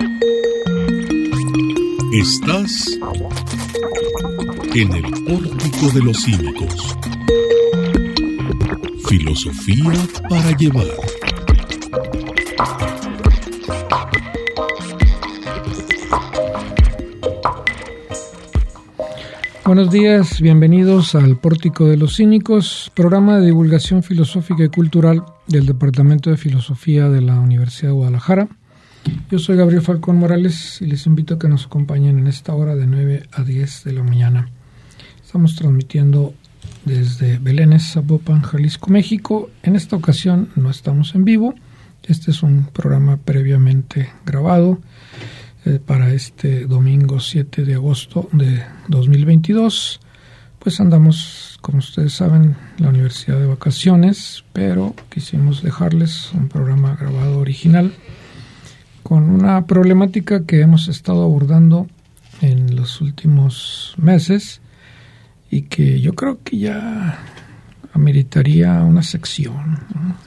Estás en el Pórtico de los Cínicos. Filosofía para llevar. Buenos días, bienvenidos al Pórtico de los Cínicos, programa de divulgación filosófica y cultural del Departamento de Filosofía de la Universidad de Guadalajara. Yo soy Gabriel Falcón Morales y les invito a que nos acompañen en esta hora de 9 a 10 de la mañana. Estamos transmitiendo desde Belénes, Zapopan, Jalisco, México. En esta ocasión no estamos en vivo. Este es un programa previamente grabado para este domingo 7 de agosto de 2022. Pues andamos, como ustedes saben, en la universidad de vacaciones, pero quisimos dejarles un programa grabado original con una problemática que hemos estado abordando en los últimos meses y que yo creo que ya ameritaría una sección, ¿no?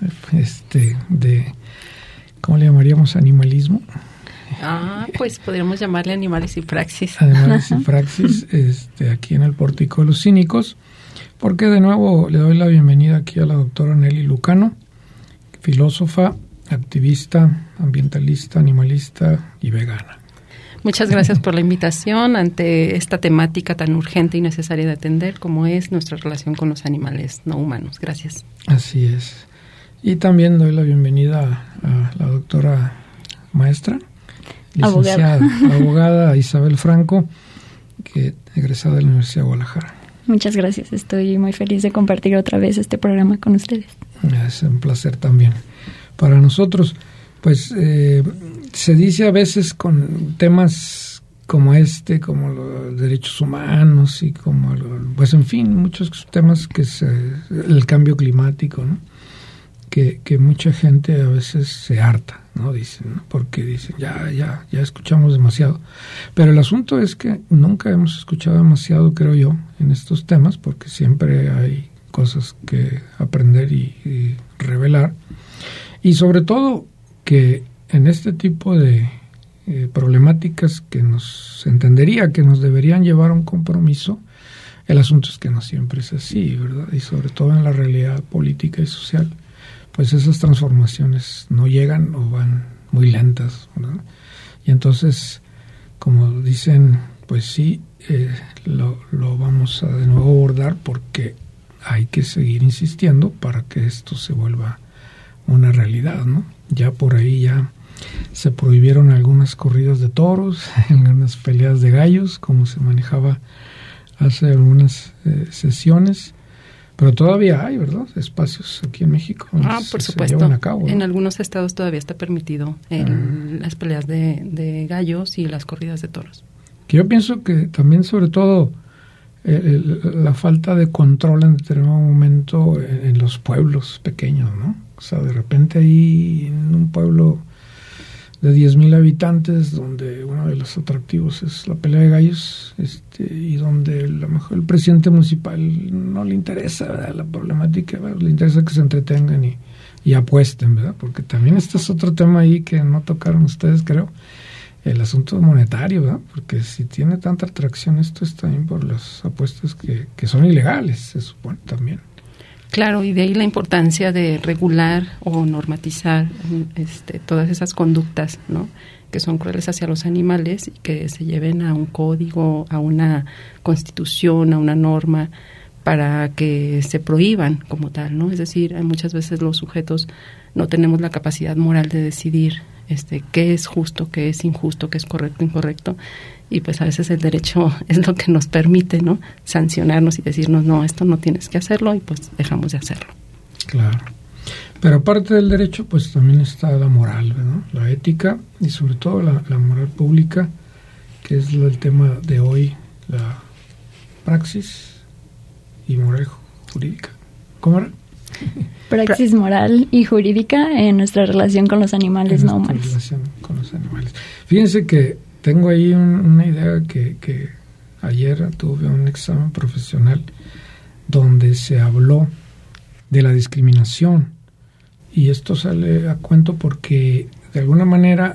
De, ¿cómo le llamaríamos? Animalismo. Pues podríamos llamarle Animales y Praxis. Animales y Praxis, aquí en el Pórtico de los Cínicos, porque de nuevo le doy la bienvenida aquí a la doctora Nelly Lucano, filósofa, activista, ambientalista, animalista y vegana. Muchas gracias por la invitación ante esta temática tan urgente y necesaria de atender como es nuestra relación con los animales no humanos. Gracias. Así es. Y también doy la bienvenida a la doctora maestra, licenciada, abogada Isabel Franco, que egresada de la Universidad de Guadalajara. Muchas gracias. Estoy muy feliz de compartir otra vez este programa con ustedes. Es un placer también para nosotros. Pues se dice a veces con temas como como los derechos humanos y como, pues en fin, muchos temas que el cambio climático, ¿no? Que mucha gente a veces se harta, ¿no? Dicen, ¿no? Porque dicen, ya escuchamos demasiado. Pero el asunto es que nunca hemos escuchado demasiado, creo yo, en estos temas, porque siempre hay cosas que aprender y revelar. Y sobre todo que en este tipo de problemáticas que nos entendería que nos deberían llevar a un compromiso, el asunto es que no siempre es así, ¿verdad? Y sobre todo en la realidad política y social, pues esas transformaciones no llegan o van muy lentas, ¿verdad? Y entonces, como dicen, pues sí, lo vamos a de nuevo abordar porque hay que seguir insistiendo para que esto se vuelva una realidad, ¿no? Ya por ahí ya se prohibieron algunas corridas de toros, algunas peleas de gallos, como se manejaba hace algunas sesiones, pero todavía hay, ¿verdad?, espacios aquí en México donde por se supuesto. llevan a cabo, ¿no? En algunos estados todavía está permitido las peleas de gallos y las corridas de toros. Que yo pienso que también, sobre todo, la falta de control en determinado momento en los pueblos pequeños, ¿no? O sea, de repente ahí en un pueblo de 10,000 habitantes, donde uno de los atractivos es la pelea de gallos, y donde a lo mejor el presidente municipal no le interesa, ¿verdad?, la problemática, ¿verdad?, le interesa que se entretengan y apuesten, ¿verdad? Porque también este es otro tema ahí que no tocaron ustedes, creo, el asunto monetario, ¿verdad? Porque si tiene tanta atracción esto es también por las apuestas que son ilegales, se supone también. Claro, y de ahí la importancia de regular o normatizar todas esas conductas, ¿no?, que son crueles hacia los animales y que se lleven a un código, a una constitución, a una norma, para que se prohíban como tal, ¿no? Es decir, muchas veces los sujetos no tenemos la capacidad moral de decidir qué es justo, qué es injusto, qué es correcto, incorrecto, y pues a veces el derecho es lo que nos permite, ¿no?, sancionarnos y decirnos, no, esto no tienes que hacerlo, y pues dejamos de hacerlo. Claro. Pero aparte del derecho, pues también está la moral, ¿no?, la ética y sobre todo la moral pública, que es el tema de hoy, la praxis y moral jurídica. ¿Cómo era? Praxis moral y jurídica en nuestra relación con los animales no humanos. Relación con los animales. Fíjense que tengo ahí una idea que ayer tuve un examen profesional donde se habló de la discriminación, y esto sale a cuento porque de alguna manera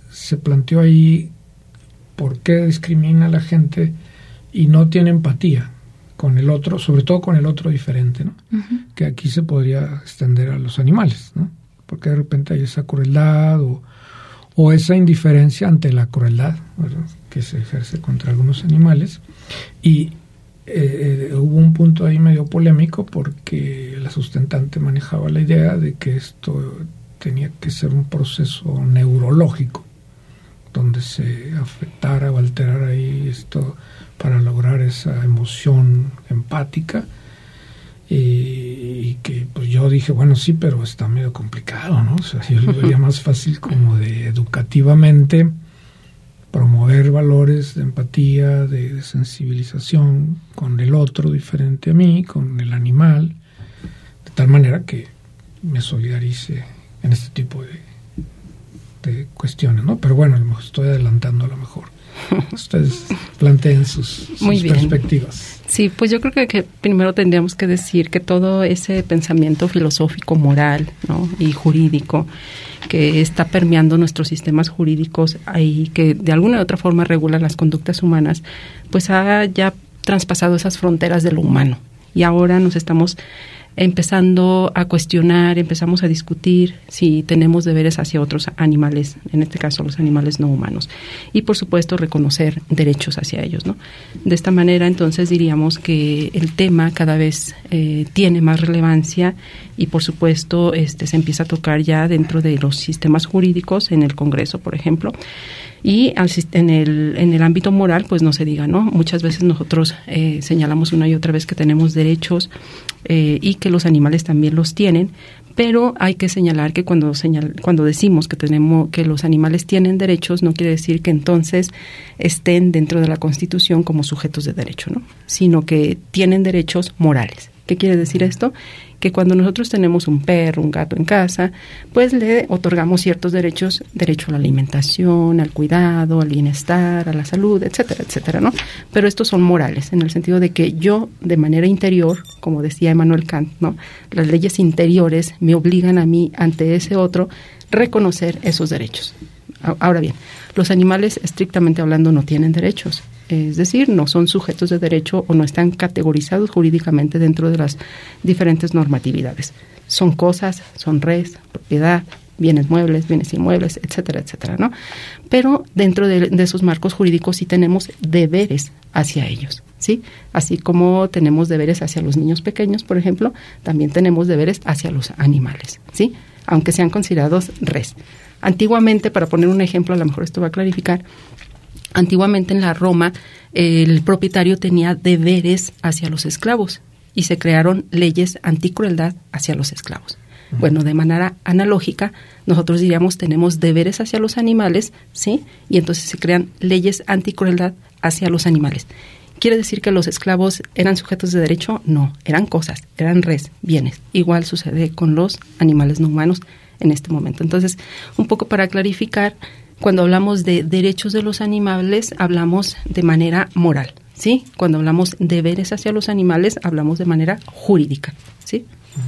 se planteó ahí por qué discrimina a la gente y no tiene empatía con el otro, sobre todo con el otro diferente, ¿no? Uh-huh. Que aquí se podría extender a los animales, ¿no? Porque de repente hay esa crueldad o esa indiferencia ante la crueldad, ¿verdad?, que se ejerce contra algunos animales. Y hubo un punto ahí medio polémico porque la sustentante manejaba la idea de que esto tenía que ser un proceso neurológico, donde se afectara o alterara ahí esto para lograr esa emoción empática, y que pues yo dije, bueno, sí, pero está medio complicado, ¿no? O sea, yo lo vería más fácil como de educativamente promover valores de empatía, de sensibilización con el otro diferente a mí, con el animal, de tal manera que me solidarice en este tipo de cuestiones, ¿no? Pero bueno, me estoy adelantando a lo mejor. Ustedes planteen sus perspectivas. Sí, pues yo creo que primero tendríamos que decir que todo ese pensamiento filosófico, moral, ¿no?, y jurídico que está permeando nuestros sistemas jurídicos y que de alguna u otra forma regula las conductas humanas, pues ha ya traspasado esas fronteras de lo humano. Y ahora nos estamos empezando a cuestionar, empezamos a discutir si tenemos deberes hacia otros animales, en este caso los animales no humanos, y por supuesto reconocer derechos hacia ellos, ¿no? De esta manera, entonces, diríamos que el tema cada vez tiene más relevancia y por supuesto se empieza a tocar ya dentro de los sistemas jurídicos, en el Congreso, por ejemplo. Y en el ámbito moral, pues no se diga, ¿no? Muchas veces nosotros señalamos una y otra vez que tenemos derechos y que los animales también los tienen, pero hay que señalar que cuando decimos que los animales tienen derechos, no quiere decir que entonces estén dentro de la Constitución como sujetos de derecho, ¿no? Sino que tienen derechos morales. ¿Qué quiere decir esto? Que cuando nosotros tenemos un perro, un gato en casa, pues le otorgamos ciertos derechos, derecho a la alimentación, al cuidado, al bienestar, a la salud, etcétera, etcétera, ¿no? Pero estos son morales, en el sentido de que yo, de manera interior, como decía Immanuel Kant, ¿no?, las leyes interiores me obligan a mí, ante ese otro, reconocer esos derechos. Ahora bien, los animales, estrictamente hablando, no tienen derechos. Es decir, no son sujetos de derecho o no están categorizados jurídicamente dentro de las diferentes normatividades. Son cosas, son res, propiedad, bienes muebles, bienes inmuebles, etcétera, etcétera, ¿no? Pero dentro de esos marcos jurídicos sí tenemos deberes hacia ellos, ¿sí? Así como tenemos deberes hacia los niños pequeños, por ejemplo, también tenemos deberes hacia los animales, ¿sí? Aunque sean considerados res. Antiguamente, para poner un ejemplo, a lo mejor esto va a clarificar, antiguamente en la Roma el propietario tenía deberes hacia los esclavos y se crearon leyes anticrueldad hacia los esclavos. Uh-huh. Bueno, de manera analógica, nosotros diríamos tenemos deberes hacia los animales, ¿sí? Y entonces se crean leyes anticrueldad hacia los animales. ¿Quiere decir que los esclavos eran sujetos de derecho? No, eran cosas, eran res, bienes. Igual sucede con los animales no humanos en este momento. Entonces, un poco para clarificar, cuando hablamos de derechos de los animales, hablamos de manera moral, ¿sí? Cuando hablamos de deberes hacia los animales, hablamos de manera jurídica, ¿sí?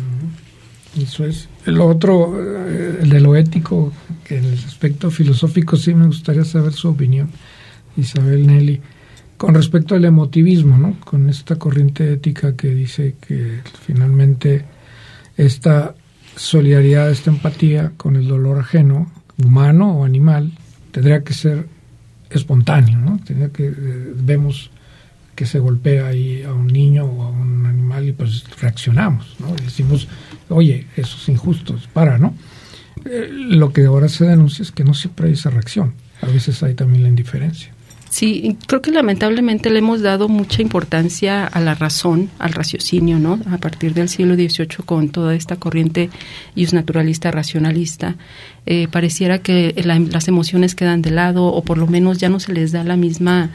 Eso es. Lo otro, el de lo ético, que en el aspecto filosófico sí me gustaría saber su opinión, Isabel Nelly, con respecto al emotivismo, ¿no? Con esta corriente ética que dice que finalmente esta solidaridad, esta empatía con el dolor ajeno, humano o animal, tendría que ser espontáneo, ¿no? Vemos que se golpea ahí a un niño o a un animal y pues reaccionamos, ¿no? Y decimos, oye, eso es injusto, ¿no? Lo que ahora se denuncia es que no siempre hay esa reacción, a veces hay también la indiferencia. Sí, creo que lamentablemente le hemos dado mucha importancia a la razón, al raciocinio, ¿no? A partir del siglo XVIII, con toda esta corriente iusnaturalista, racionalista, pareciera que las emociones quedan de lado, o por lo menos ya no se les da la misma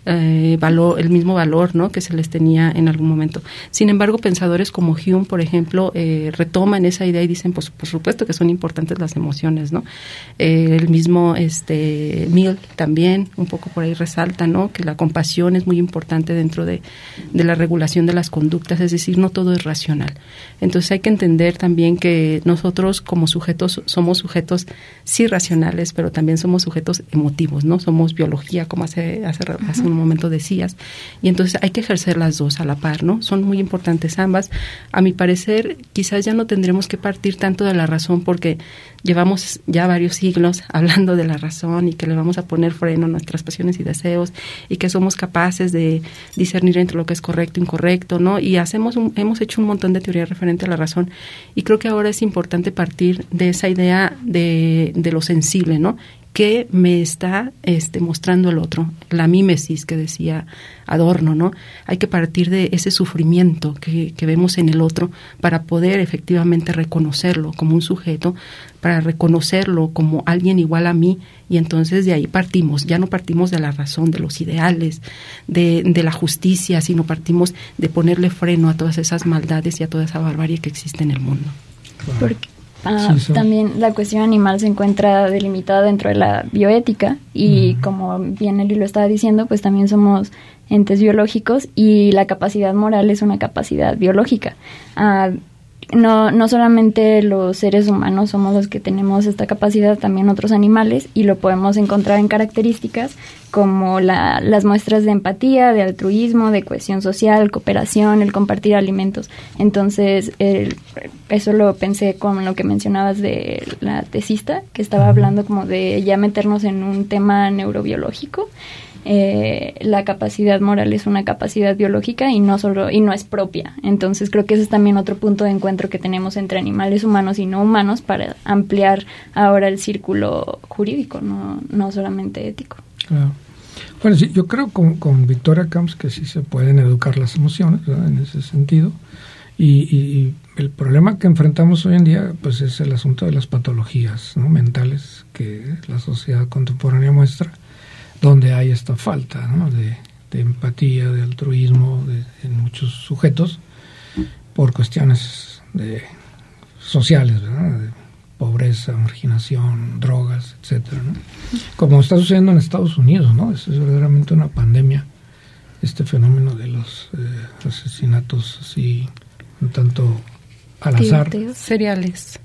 el mismo valor, ¿no?, que se les tenía en algún momento. Sin embargo, pensadores como Hume, por ejemplo, retoman esa idea y dicen, pues por supuesto que son importantes las emociones, ¿no? El mismo Mill también un poco por ahí resalta, ¿no?, que la compasión es muy importante dentro de la regulación de las conductas, es decir, no todo es racional. Entonces hay que entender también que nosotros como sujetos somos sujetos sí racionales, pero también somos sujetos emotivos, ¿no? Somos biología, como hace un momento decías, y entonces hay que ejercer las dos a la par, ¿no? Son muy importantes ambas. A mi parecer, quizás ya no tendremos que partir tanto de la razón, porque llevamos ya varios siglos hablando de la razón y que le vamos a poner freno a nuestras pasiones y deseos y que somos capaces de discernir entre lo que es correcto e incorrecto, ¿no? Y hemos hecho un montón de teoría referente a la razón, y creo que ahora es importante partir de esa idea de lo sensible, ¿no? ¿Qué me está mostrando el otro? La mímesis que decía Adorno, ¿no? Hay que partir de ese sufrimiento que vemos en el otro para poder efectivamente reconocerlo como un sujeto, para reconocerlo como alguien igual a mí, y entonces de ahí partimos. Ya no partimos de la razón, de los ideales, de la justicia, sino partimos de ponerle freno a todas esas maldades y a toda esa barbarie que existe en el mundo. Porque también la cuestión animal se encuentra delimitada dentro de la bioética y como bien Eli lo estaba diciendo, pues también somos entes biológicos y la capacidad moral es una capacidad biológica. No solamente los seres humanos somos los que tenemos esta capacidad, también otros animales, y lo podemos encontrar en características como las muestras de empatía, de altruismo, de cohesión social, cooperación, el compartir alimentos. Entonces, eso lo pensé con lo que mencionabas de la tesista, que estaba hablando como de ya meternos en un tema neurobiológico. La capacidad moral es una capacidad biológica y no es propia. Entonces creo que ese es también otro punto de encuentro que tenemos entre animales humanos y no humanos para ampliar ahora el círculo jurídico, no solamente ético. Claro. Bueno, sí, yo creo con Victoria Camps que sí se pueden educar las emociones, ¿verdad?, en ese sentido, y el problema que enfrentamos hoy en día pues es el asunto de las patologías, ¿no?, mentales que la sociedad contemporánea muestra, donde hay esta falta, ¿no?, de empatía, de altruismo en muchos sujetos por cuestiones sociales, ¿verdad?, de pobreza, marginación, drogas, etcétera, ¿no? Como está sucediendo en Estados Unidos, ¿no? Es verdaderamente una pandemia este fenómeno de los asesinatos así un tanto al azar, seriales,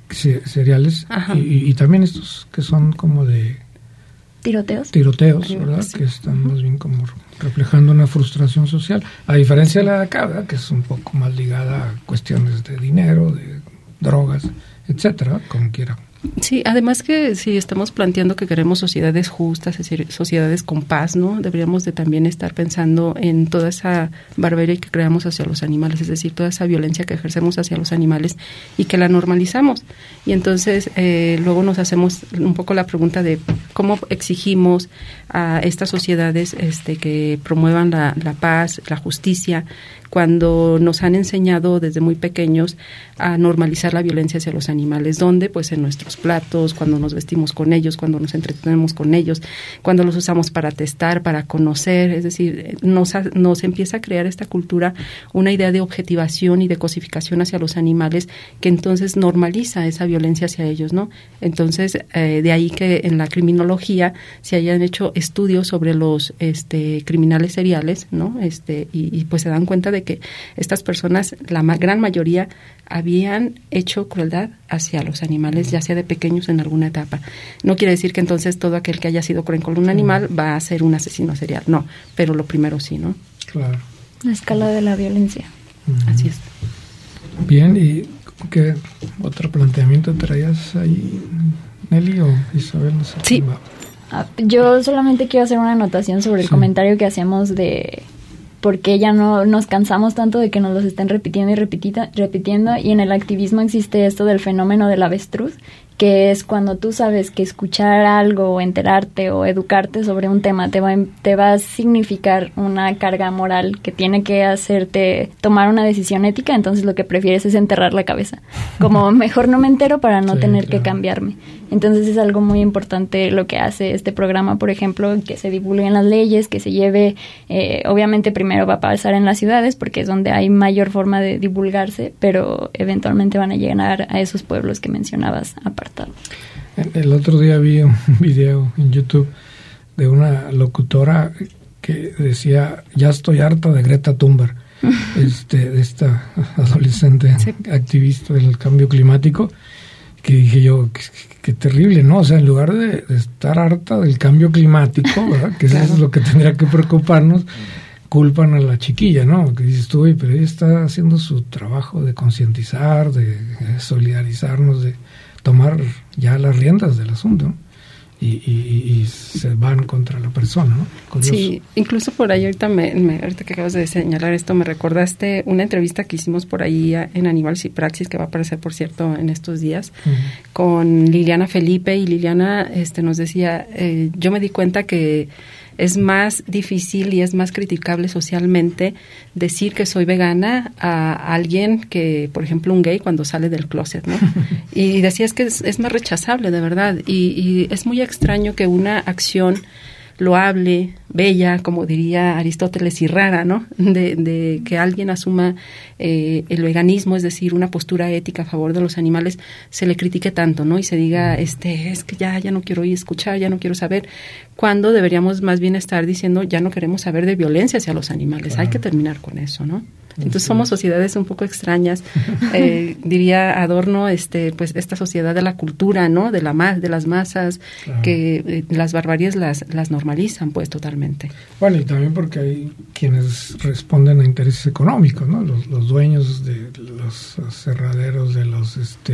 y también estos que son como de tiroteos, ¿verdad? Sí. Que están más bien como reflejando una frustración social, a diferencia de la de acá, ¿verdad?, que es un poco más ligada a cuestiones de dinero, de drogas, etcétera, como quiera. Sí, además que si estamos planteando que queremos sociedades justas, es decir, sociedades con paz, ¿no?, deberíamos de también estar pensando en toda esa barbarie que creamos hacia los animales, es decir, toda esa violencia que ejercemos hacia los animales y que la normalizamos. Y entonces luego nos hacemos un poco la pregunta de cómo exigimos a estas sociedades que promuevan la paz, la justicia, cuando nos han enseñado desde muy pequeños a normalizar la violencia hacia los animales. ¿Dónde? Pues en nuestros platos, cuando nos vestimos con ellos, cuando nos entretenemos con ellos, cuando los usamos para testar, para conocer. Es decir, nos empieza a crear esta cultura una idea de objetivación y de cosificación hacia los animales que entonces normaliza esa violencia hacia ellos, ¿no? Entonces, de ahí que en la criminología se hayan hecho estudios sobre los criminales seriales, ¿no? Y pues se dan cuenta de que estas personas, la gran mayoría, habían hecho crueldad hacia los animales, ya sea de pequeños en alguna etapa. No quiere decir que entonces todo aquel que haya sido cruel con un animal va a ser un asesino serial, no, pero lo primero sí, ¿no? Claro. La escala de la violencia. Así es. Bien, ¿y qué otro planteamiento traías ahí, Nelly o Isabel? No sé. Sí. Yo solamente quiero hacer una anotación sobre el comentario que hacíamos de porque ya no nos cansamos tanto de que nos los estén repitiendo y repitiendo, y en el activismo existe esto del fenómeno del avestruz, que es cuando tú sabes que escuchar algo o enterarte o educarte sobre un tema te va a significar una carga moral que tiene que hacerte tomar una decisión ética, entonces lo que prefieres es enterrar la cabeza, como mejor no me entero para no tener que cambiarme. Entonces es algo muy importante lo que hace este programa, por ejemplo, que se divulguen las leyes, que se lleve, obviamente primero va a pasar en las ciudades porque es donde hay mayor forma de divulgarse, pero eventualmente van a llegar a esos pueblos que mencionabas apartados. El otro día vi un video en YouTube de una locutora que decía, ya estoy harta de Greta Thunberg, de esta adolescente activista del cambio climático, que dije yo, qué terrible, ¿no? O sea, en lugar de estar harta del cambio climático, ¿verdad? Que claro. Eso es lo que tendría que preocuparnos, culpan a la chiquilla, ¿no? Que dices tú, pero ella está haciendo su trabajo de concientizar, de solidarizarnos, de tomar ya las riendas del asunto, ¿no? Y se van contra la persona, ¿no? Sí, incluso por ahí ahorita que acabas de señalar esto, me recordaste una entrevista que hicimos por ahí en Animales y Praxis, que va a aparecer, por cierto, en estos días, con Liliana Felipe, y Liliana nos decía, yo me di cuenta que es más difícil y es más criticable socialmente decir que soy vegana a alguien que, por ejemplo, un gay cuando sale del closet, ¿no? Y decía, es que es más rechazable, de verdad. Y es muy extraño que una acción loable, bella, como diría Aristóteles, y rara, ¿no? De que alguien asuma el veganismo, es decir, una postura ética a favor de los animales, se le critique tanto, ¿no? Y se diga, es que ya no quiero ir a escuchar, ya no quiero saber, cuando deberíamos más bien estar diciendo, ya no queremos saber de violencia hacia los animales, hay que terminar con eso, ¿no? Entonces somos sociedades un poco extrañas, diría Adorno, pues esta sociedad de la cultura, ¿no? De las masas, claro. Que las barbaries las normalizan, pues, totalmente. Bueno, y también porque hay quienes responden a intereses económicos, ¿no? Los dueños de los aserraderos, de los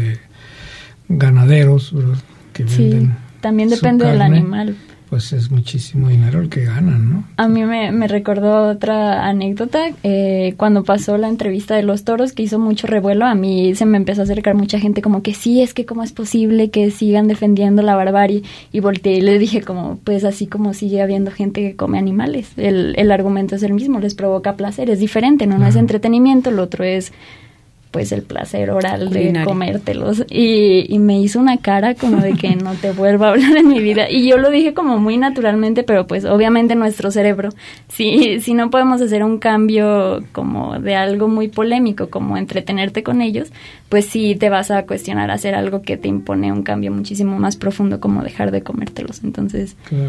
ganaderos, ¿verdad? Que venden. Sí, también depende del animal. Pues es muchísimo dinero el que ganan, ¿no? A mí me recordó otra anécdota, cuando pasó la entrevista de los toros, que hizo mucho revuelo, a mí se me empezó a acercar mucha gente como que sí, es que cómo es posible que sigan defendiendo la barbarie, y volteé y le dije como, pues así como sigue habiendo gente que come animales, el argumento es el mismo, les provoca placer, es diferente, no es entretenimiento, lo otro es pues el placer oral de comértelos, y me hizo una cara como de que no te vuelva a hablar en mi vida, y yo lo dije como muy naturalmente, pero pues obviamente nuestro cerebro, si no podemos hacer un cambio como de algo muy polémico como entretenerte con ellos, pues sí te vas a cuestionar hacer algo que te impone un cambio muchísimo más profundo como dejar de comértelos, entonces... Claro.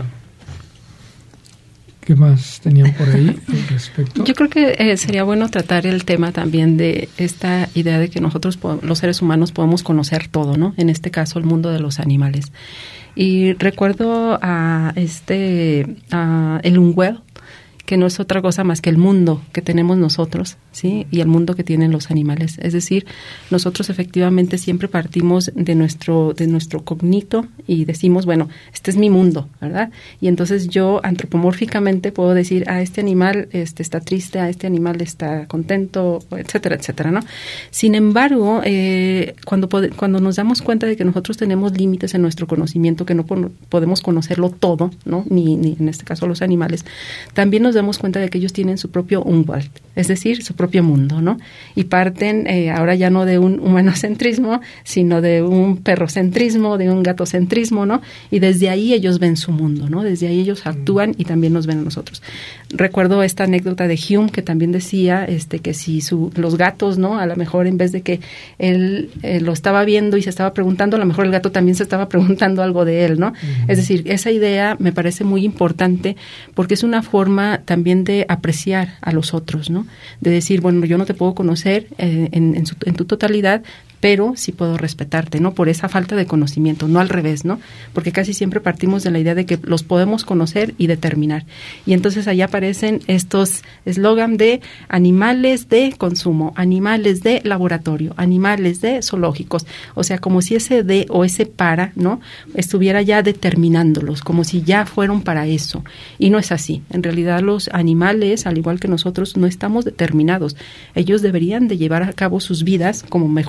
¿Qué más tenían por ahí al respecto? Yo creo que sería bueno tratar el tema también de esta idea de que nosotros, los seres humanos, podemos conocer todo, ¿no? En este caso, el mundo de los animales. Y recuerdo a el Unwell, que no es otra cosa más que el mundo que tenemos nosotros, ¿sí? Y el mundo que tienen los animales. Es decir, nosotros efectivamente siempre partimos de nuestro cognito y decimos, bueno, este es mi mundo, ¿verdad? Y entonces yo antropomórficamente puedo decir, este animal está triste, este animal está contento, etcétera, etcétera, ¿no? Sin embargo, cuando nos damos cuenta de que nosotros tenemos límites en nuestro conocimiento, que no podemos conocerlo todo, ¿no? Ni en este caso los animales, también nos damos cuenta de que ellos tienen su propio Umwelt, es decir, su propio mundo, ¿no? Y parten ahora ya no de un humanocentrismo, sino de un perrocentrismo, de un gatocentrismo, ¿no? Y desde ahí ellos ven su mundo, ¿no? Desde ahí ellos actúan y también nos ven a nosotros. Recuerdo esta anécdota de Hume, que también decía que si los gatos, ¿no? A lo mejor en vez de que él lo estaba viendo y se estaba preguntando, a lo mejor el gato también se estaba preguntando algo de él, ¿no? Es decir, esa idea me parece muy importante porque es una forma también de apreciar a los otros, ¿no? De decir, bueno, yo no te puedo conocer en tu totalidad, pero sí puedo respetarte, ¿no? Por esa falta de conocimiento, no al revés, ¿no? Porque casi siempre partimos de la idea de que los podemos conocer y determinar. Y entonces allá aparecen estos eslogan de animales de consumo, animales de laboratorio, animales de zoológicos. O sea, como si ese de o ese para, ¿no? Estuviera ya determinándolos, como si ya fueron para eso. Y no es así. En realidad los animales, al igual que nosotros, no estamos determinados. Ellos deberían de llevar a cabo sus vidas como mejor lo prefieran,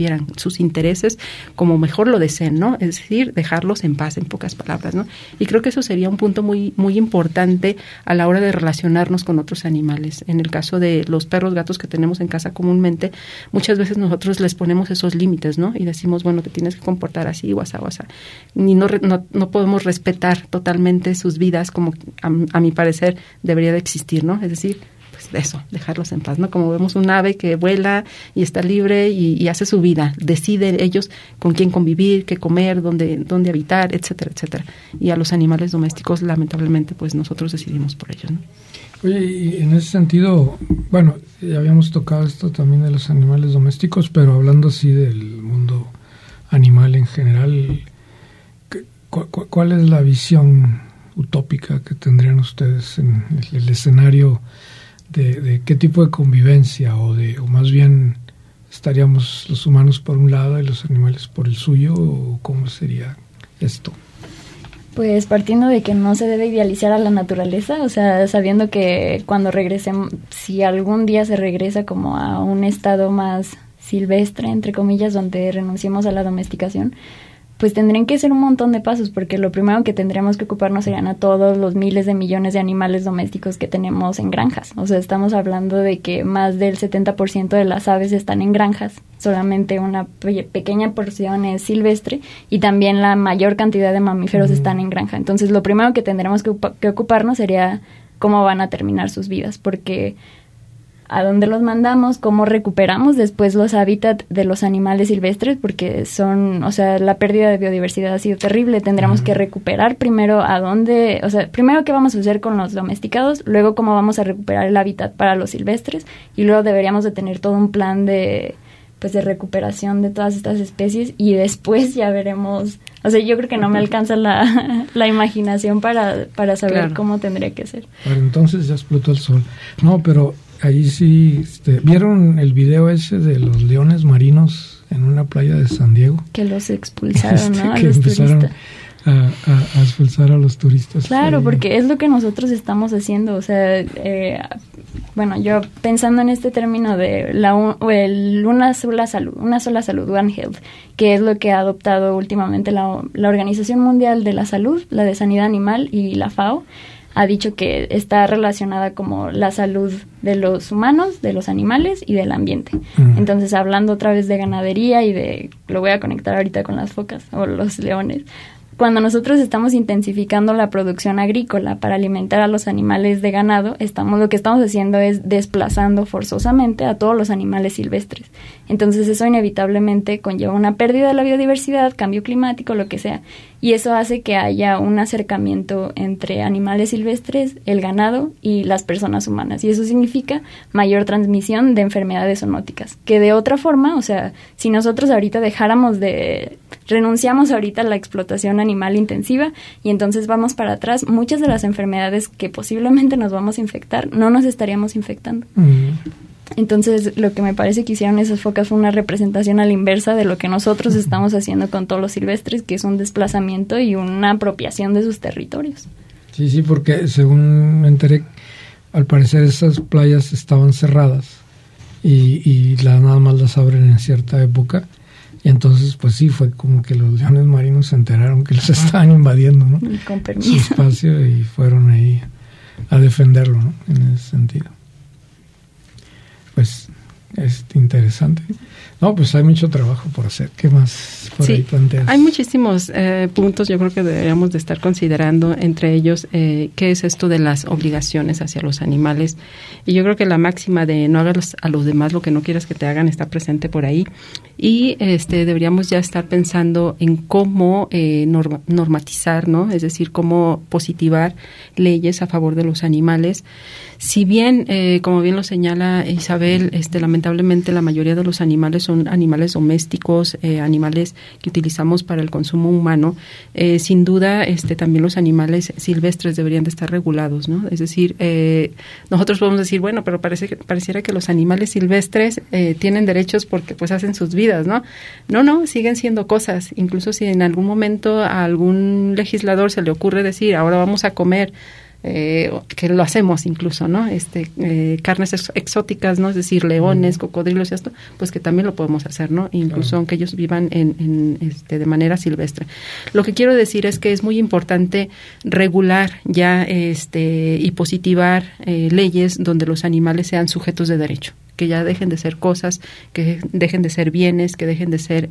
interfieran sus intereses como mejor lo deseen, ¿no? Es decir, dejarlos en paz, en pocas palabras, ¿no? Y creo que eso sería un punto muy, muy importante a la hora de relacionarnos con otros animales. En el caso de los perros, gatos que tenemos en casa comúnmente, muchas veces nosotros les ponemos esos límites, ¿no? Y decimos, bueno, te tienes que comportar así, o así, o así. Y no podemos respetar totalmente sus vidas como a mi parecer debería de existir, ¿no? Es decir, pues eso, dejarlos en paz, ¿no? Como vemos un ave que vuela y está libre y hace su vida, decide ellos con quién convivir, qué comer, dónde habitar, etcétera, etcétera. Y a los animales domésticos, lamentablemente, pues nosotros decidimos por ellos, ¿no? Oye, y en ese sentido, bueno, ya habíamos tocado esto también de los animales domésticos, pero hablando así del mundo animal en general, ¿cuál es la visión utópica que tendrían ustedes en el escenario de qué tipo de convivencia o más bien estaríamos los humanos por un lado y los animales por el suyo, o cómo sería esto? Pues partiendo de que no se debe idealizar a la naturaleza, o sea, sabiendo que cuando regresemos, si algún día se regresa como a un estado más silvestre, entre comillas, donde renunciemos a la domesticación, pues tendrían que ser un montón de pasos, porque lo primero que tendríamos que ocuparnos serían a todos los miles de millones de animales domésticos que tenemos en granjas. O sea, estamos hablando de que más del 70% de las aves están en granjas, solamente una pequeña porción es silvestre, y también la mayor cantidad de mamíferos están en granja. Entonces, lo primero que tendremos que ocuparnos sería cómo van a terminar sus vidas, porque a dónde los mandamos, cómo recuperamos después los hábitats de los animales silvestres, porque son, o sea, la pérdida de biodiversidad ha sido terrible. Tendremos que recuperar primero a dónde, o sea, primero qué vamos a hacer con los domesticados, luego cómo vamos a recuperar el hábitat para los silvestres, y luego deberíamos de tener todo un plan de recuperación de todas estas especies, y después ya veremos. O sea, yo creo que no me alcanza la imaginación para saber cómo tendría que ser. Bueno, entonces ya explotó el sol. No, pero ahí sí, ¿vieron el video ese de los leones marinos en una playa de San Diego? Que los expulsaron, ¿no? A que los empezaron turistas. A expulsar a los turistas. Claro, porque es lo que nosotros estamos haciendo. O sea, bueno, yo pensando en este término de una sola salud, One Health, que es lo que ha adoptado últimamente la Organización Mundial de la Salud, la de Sanidad Animal y la FAO, ha dicho que está relacionada como la salud de los humanos, de los animales y del ambiente. Entonces, hablando otra vez de ganadería y lo voy a conectar ahorita con las focas o los leones. Cuando nosotros estamos intensificando la producción agrícola para alimentar a los animales de ganado, lo que estamos haciendo es desplazando forzosamente a todos los animales silvestres. Entonces, eso inevitablemente conlleva una pérdida de la biodiversidad, cambio climático, lo que sea. Y eso hace que haya un acercamiento entre animales silvestres, el ganado y las personas humanas. Y eso significa mayor transmisión de enfermedades zoonóticas. Que de otra forma, o sea, si nosotros ahorita renunciamos ahorita a la explotación animal intensiva y entonces vamos para atrás, muchas de las enfermedades que posiblemente nos vamos a infectar, no nos estaríamos infectando. Entonces, lo que me parece que hicieron esas focas fue una representación a la inversa de lo que nosotros estamos haciendo con todos los silvestres, que es un desplazamiento y una apropiación de sus territorios. Sí, porque según me enteré, al parecer esas playas estaban cerradas y nada más las abren en cierta época. Y entonces, pues sí, fue como que los leones marinos se enteraron que los estaban invadiendo, ¿no? Y con permiso. Su espacio, y fueron ahí a defenderlo, ¿no? En ese sentido. Pues es interesante. No, pues hay mucho trabajo por hacer. ¿Qué más por ahí planteas? Hay muchísimos puntos, yo creo que deberíamos de estar considerando, entre ellos, qué es esto de las obligaciones hacia los animales. Y yo creo que la máxima de no hagas a los demás lo que no quieras que te hagan está presente por ahí. Y deberíamos ya estar pensando en cómo normatizar, ¿no? Es decir, cómo positivar leyes a favor de los animales. Si bien, como bien lo señala Isabel, lamentablemente la mayoría de los animales son animales domésticos, animales que utilizamos para el consumo humano, sin duda también los animales silvestres deberían de estar regulados, ¿no? Es decir, nosotros podemos decir, bueno, pero pareciera que los animales silvestres tienen derechos porque pues hacen sus vidas, ¿no? No, siguen siendo cosas. Incluso si en algún momento a algún legislador se le ocurre decir, ahora vamos a comer que lo hacemos incluso, ¿no? Carnes exóticas, ¿no? Es decir, leones, cocodrilos y esto, pues que también lo podemos hacer, ¿no? Incluso aunque ellos vivan de manera silvestre. Lo que quiero decir es que es muy importante regular ya y positivar leyes donde los animales sean sujetos de derecho, que ya dejen de ser cosas, que dejen de ser bienes, que dejen de ser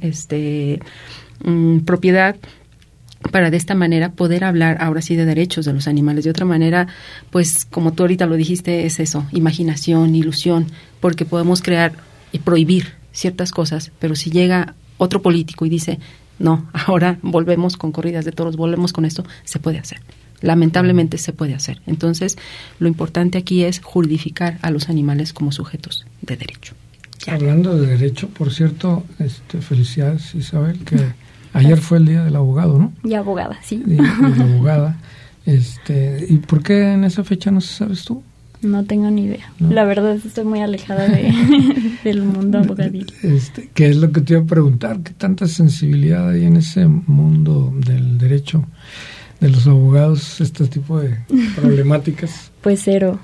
propiedad, para de esta manera poder hablar ahora sí de derechos de los animales. De otra manera, pues como tú ahorita lo dijiste, es eso, imaginación, ilusión, porque podemos crear y prohibir ciertas cosas, pero si llega otro político y dice, no, ahora volvemos con corridas de toros, volvemos con esto, se puede hacer. Lamentablemente se puede hacer. Entonces, lo importante aquí es juridificar a los animales como sujetos de derecho. Ya. Hablando de derecho, por cierto, felicidades, Isabel, que ayer fue el día del abogado, ¿no? Y abogada, sí. Y abogada. ¿Y por qué en esa fecha no sabes tú? No tengo ni idea. ¿No? La verdad estoy muy alejada del mundo abogadil. ¿Qué es lo que te iba a preguntar? ¿Qué tanta sensibilidad hay en ese mundo del derecho de los abogados, este tipo de problemáticas? Pues cero.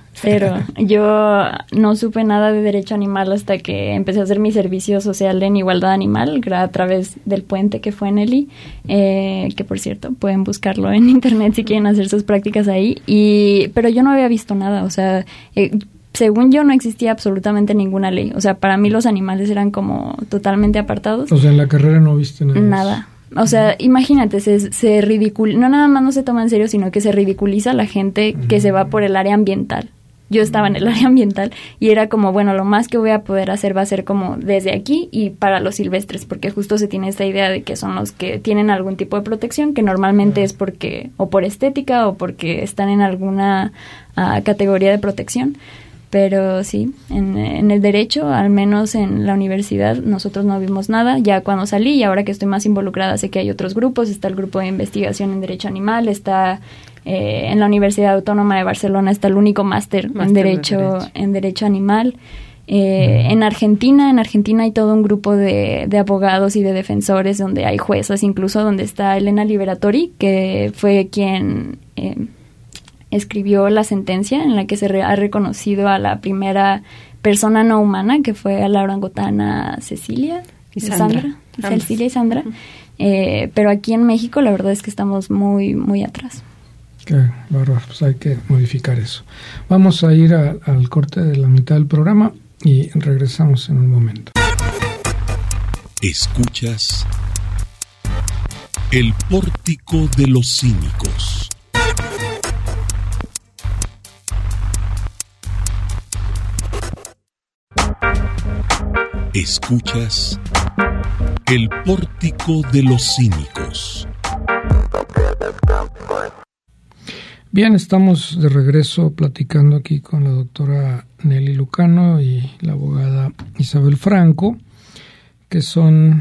Yo no supe nada de derecho animal hasta que empecé a hacer mi servicio social en igualdad animal a través del puente que fue en Eli, que por cierto pueden buscarlo en internet si quieren hacer sus prácticas ahí, pero yo no había visto nada, o sea, según yo no existía absolutamente ninguna ley, o sea, para mí los animales eran como totalmente apartados. O sea, en la carrera no viste nada. Nada. O sea, imagínate, se ridiculiza, no nada más no se toma en serio, sino que se ridiculiza a la gente que se va por el área ambiental. Yo estaba en el área ambiental y era como, bueno, lo más que voy a poder hacer va a ser como desde aquí y para los silvestres, porque justo se tiene esta idea de que son los que tienen algún tipo de protección, que normalmente es porque, o por estética o porque están en alguna categoría de protección. Pero sí, en el derecho, al menos en la universidad, nosotros no vimos nada. Ya cuando salí y ahora que estoy más involucrada, sé que hay otros grupos. Está el grupo de investigación en derecho animal, está en la Universidad Autónoma de Barcelona, está el único máster en derecho animal. En Argentina hay todo un grupo de abogados y de defensores donde hay juezas, incluso donde está Elena Liberatori, que fue quien escribió la sentencia en la que se ha reconocido a la primera persona no humana, que fue a la orangutana Cecilia y Sandra. Cecilia y Sandra. Pero aquí en México la verdad es que estamos muy, muy atrás. Qué bárbaro, pues hay que modificar eso. Vamos a ir al corte de la mitad del programa y regresamos en un momento. Escuchas El Pórtico de los Cínicos. Escuchas El Pórtico de los Cínicos. Bien, estamos de regreso platicando aquí con la doctora Nelly Lucano y la abogada Isabel Franco, que son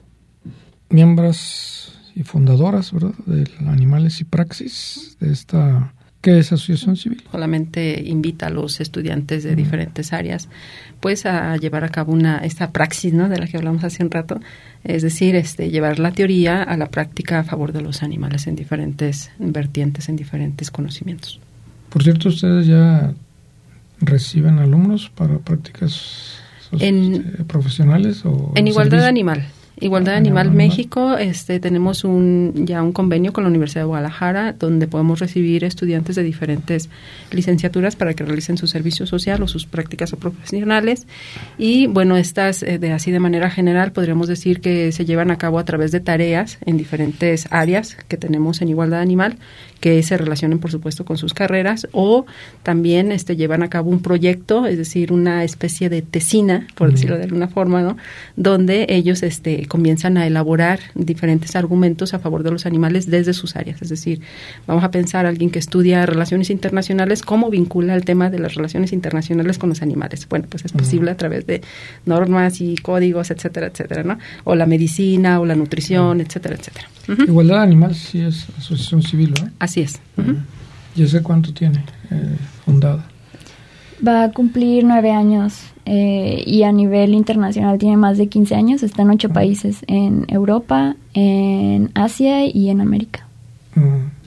miembros y fundadoras, ¿verdad?, de Animales y Praxis, de esta... ¿Qué es asociación civil? Solamente invita a los estudiantes de diferentes áreas pues a llevar a cabo esta praxis, ¿no?, de la que hablamos hace un rato, es decir, llevar la teoría a la práctica a favor de los animales en diferentes vertientes, en diferentes conocimientos. Por cierto, ¿ustedes ya reciben alumnos para prácticas profesionales o en igualdad animal? Igualdad Animal México, tenemos ya un convenio con la Universidad de Guadalajara donde podemos recibir estudiantes de diferentes licenciaturas para que realicen su servicio social o sus prácticas profesionales. Y bueno, estas así de manera general podríamos decir que se llevan a cabo a través de tareas en diferentes áreas que tenemos en Igualdad Animal, que se relacionen por supuesto con sus carreras, o también llevan a cabo un proyecto, es decir, una especie de tesina, por decirlo de alguna forma, ¿no?, donde ellos comienzan a elaborar diferentes argumentos a favor de los animales desde sus áreas. Es decir, vamos a pensar a alguien que estudia relaciones internacionales, ¿cómo vincula el tema de las relaciones internacionales con los animales? Bueno, pues es posible a través de normas y códigos, etcétera, etcétera, ¿no? O la medicina, o la nutrición, etcétera, etcétera. Igualdad Animal sí es asociación civil, ¿no? Así es. ¿Y ese cuánto tiene fundada? Va a cumplir 9 años y a nivel internacional tiene más de 15 años. Está en 8 países, en Europa, en Asia y en América.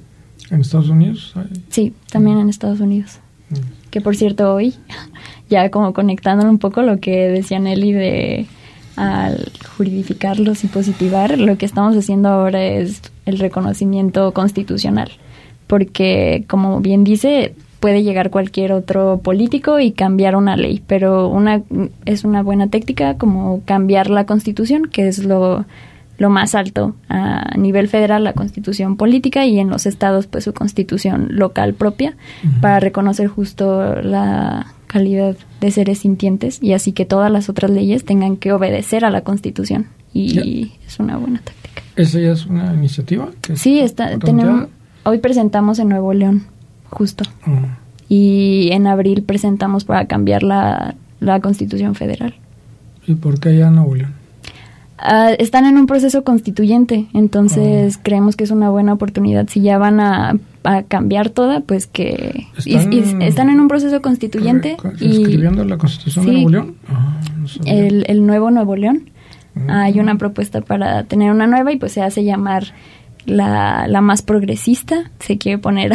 ¿En Estados Unidos? Sí, también en Estados Unidos. Que por cierto, hoy, ya como conectándolo un poco lo que decía Nelly de al juridificarlos y positivar, lo que estamos haciendo ahora es el reconocimiento constitucional. Porque, como bien dice, puede llegar cualquier otro político y cambiar una ley, pero es una buena técnica como cambiar la Constitución, que es lo más alto a nivel federal, la Constitución política, y en los estados pues su Constitución local propia, para reconocer justo la calidad de seres sintientes y así que todas las otras leyes tengan que obedecer a la Constitución, y es una buena táctica. ¿Esa ya es una iniciativa? Sí, hoy presentamos en Nuevo León, justo. Y en abril presentamos para cambiar la Constitución federal. ¿Y por qué allá en Nuevo León? Están en un proceso constituyente, entonces creemos que es una buena oportunidad. Si ya van a cambiar toda, pues que... Están en un proceso constituyente. ¿Escribiendo la Constitución de Nuevo León? No el nuevo Nuevo León. Hay una propuesta para tener una nueva y pues se hace llamar la más progresista. Se quiere poner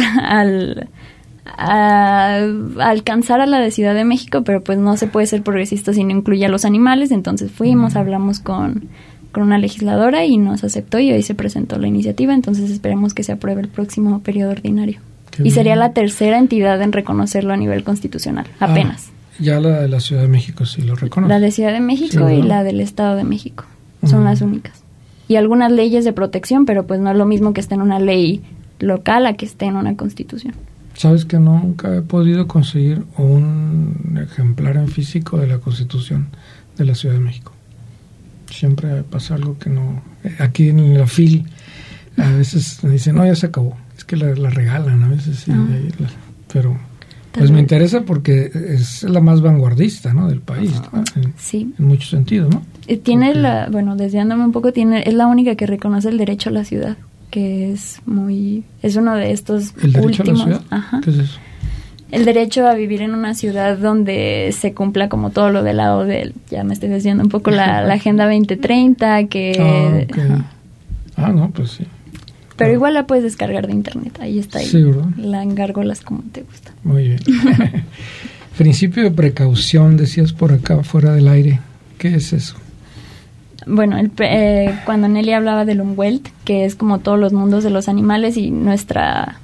a alcanzar a la de Ciudad de México, pero pues no se puede ser progresista si no incluye a los animales. Entonces hablamos con una legisladora y nos aceptó y hoy se presentó la iniciativa, entonces esperemos que se apruebe el próximo periodo ordinario. Y sería la tercera entidad en reconocerlo a nivel constitucional, apenas. Ya la de la Ciudad de México sí lo reconoce. La de Ciudad de México y la del Estado de México son las únicas. Y algunas leyes de protección, pero pues no es lo mismo que esté en una ley local a que esté en una constitución. ¿Sabes que nunca he podido conseguir un ejemplar en físico de la Constitución de la Ciudad de México? Siempre pasa algo que no... Aquí en la FIL a veces me dicen, no, ya se acabó. Es que la regalan a veces, sí, pero pues me interesa porque es la más vanguardista, ¿no?, del país, ¿no? Sí. En muchos sentidos, ¿no? Tiene desviándome un poco, es la única que reconoce el derecho a la ciudad, que es uno de estos últimos. ¿El derecho a la ciudad? Ajá. ¿Qué es eso? El derecho a vivir en una ciudad donde se cumpla como todo lo del lado del, ya me estoy desviando un poco, la Agenda 2030, que... no, pues sí. Pero igual la puedes descargar de internet, ahí está. Sí, ¿verdad? La engárgolas como te gusta. Muy bien. Principio de precaución, decías por acá, fuera del aire. ¿Qué es eso? Bueno, cuando Nelly hablaba del Umwelt, que es como todos los mundos de los animales y nuestra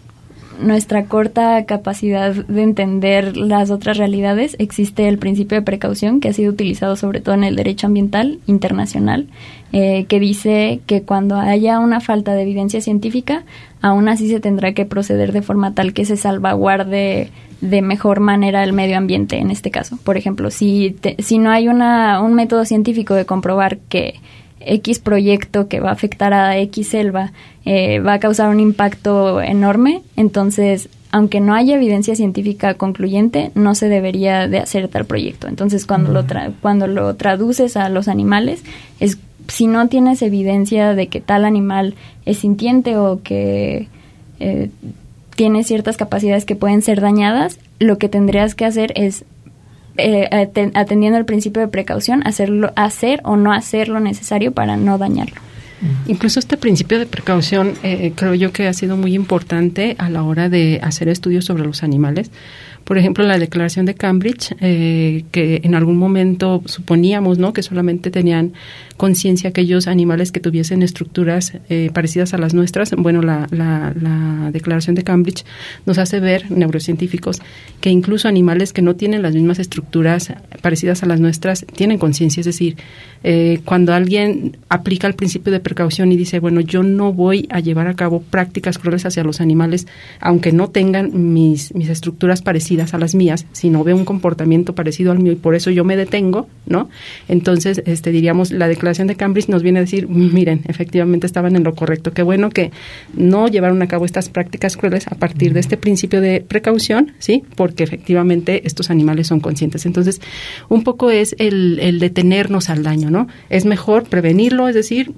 corta capacidad de entender las otras realidades, existe el principio de precaución que ha sido utilizado sobre todo en el derecho ambiental internacional, que dice que cuando haya una falta de evidencia científica, aún así se tendrá que proceder de forma tal que se salvaguarde de mejor manera el medio ambiente en este caso. Por ejemplo, si no hay un método científico de comprobar que X proyecto que va a afectar a X selva va a causar un impacto enorme, entonces, aunque no haya evidencia científica concluyente, no se debería de hacer tal proyecto. Entonces, cuando lo traduces a los animales, es si no tienes evidencia de que tal animal es sintiente o que tiene ciertas capacidades que pueden ser dañadas, lo que tendrías que hacer es atendiendo al principio de precaución, hacer o no hacer lo necesario para no dañarlo. Incluso este principio de precaución creo yo que ha sido muy importante a la hora de hacer estudios sobre los animales. Por ejemplo, la Declaración de Cambridge, que en algún momento suponíamos, ¿no?, que solamente tenían conciencia aquellos animales que tuviesen estructuras parecidas a las nuestras. Bueno, la Declaración de Cambridge nos hace ver, neurocientíficos, que incluso animales que no tienen las mismas estructuras parecidas a las nuestras tienen conciencia. Es decir, cuando alguien aplica el principio de precaución y dice, bueno, yo no voy a llevar a cabo prácticas crueles hacia los animales, aunque no tengan mis estructuras parecidas a las mías, sino veo un comportamiento parecido al mío y por eso yo me detengo, ¿no? Entonces, diríamos, la Declaración de Cambridge nos viene a decir, miren, efectivamente estaban en lo correcto. Qué bueno que no llevaron a cabo estas prácticas crueles a partir de este principio de precaución, ¿sí? Porque efectivamente estos animales son conscientes. Entonces, un poco es el detenernos al daño, ¿no? Es mejor prevenirlo, es decir, me puedo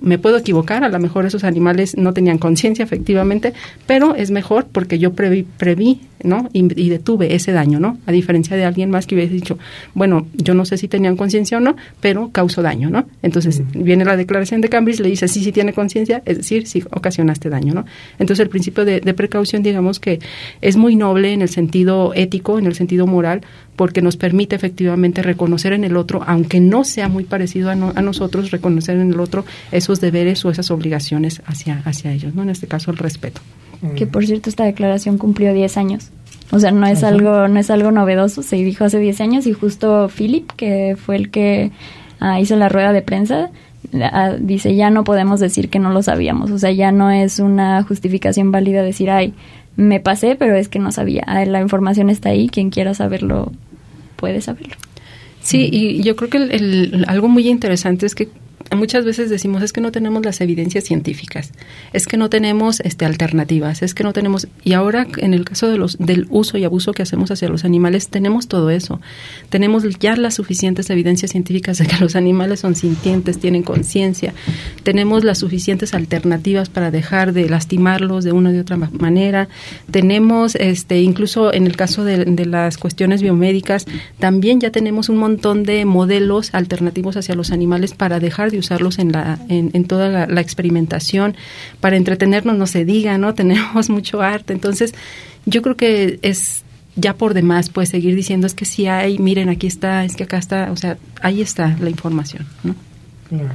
equivocar, a lo mejor esos animales no tenían conciencia, efectivamente, pero es mejor porque yo preví, ¿no? Y detuve ese daño, ¿no? A diferencia de alguien más que hubiese dicho, bueno, yo no sé si tenían conciencia o no, pero causó daño, ¿no? Entonces, viene la declaración de Cambridge, le dice, sí tiene conciencia, es decir, sí ocasionaste daño, ¿no? Entonces, el principio de precaución, digamos que es muy noble en el sentido ético, en el sentido moral, porque nos permite efectivamente reconocer en el otro, aunque no sea muy parecido a nosotros, reconocer en el otro esos deberes o esas obligaciones hacia ellos, ¿no? En este caso, el respeto. Que, por cierto, esta declaración cumplió 10 años. O sea, no es algo novedoso, se dijo hace 10 años y justo Philip, que fue el que hizo la rueda de prensa, dice, ya no podemos decir que no lo sabíamos. O sea, ya no es una justificación válida decir, ay, me pasé, pero es que no sabía. La información está ahí, quien quiera saberlo puede saberlo. Sí, y yo creo que algo muy interesante es que muchas veces decimos, es que no tenemos las evidencias científicas, es que no tenemos alternativas, es que no tenemos, y ahora en el caso del uso y abuso que hacemos hacia los animales, tenemos todo eso. Tenemos ya las suficientes evidencias científicas de que los animales son sintientes, tienen conciencia, tenemos las suficientes alternativas para dejar de lastimarlos de una o de otra manera, tenemos incluso en el caso de las cuestiones biomédicas, también ya tenemos un montón de modelos alternativos hacia los animales para dejar de usarlos en toda la experimentación, para entretenernos, no se diga, ¿no? Tenemos mucho arte, entonces yo creo que es ya por demás, pues, seguir diciendo, es que sí hay, miren, aquí está, es que acá está, o sea, ahí está la información, ¿no? Claro.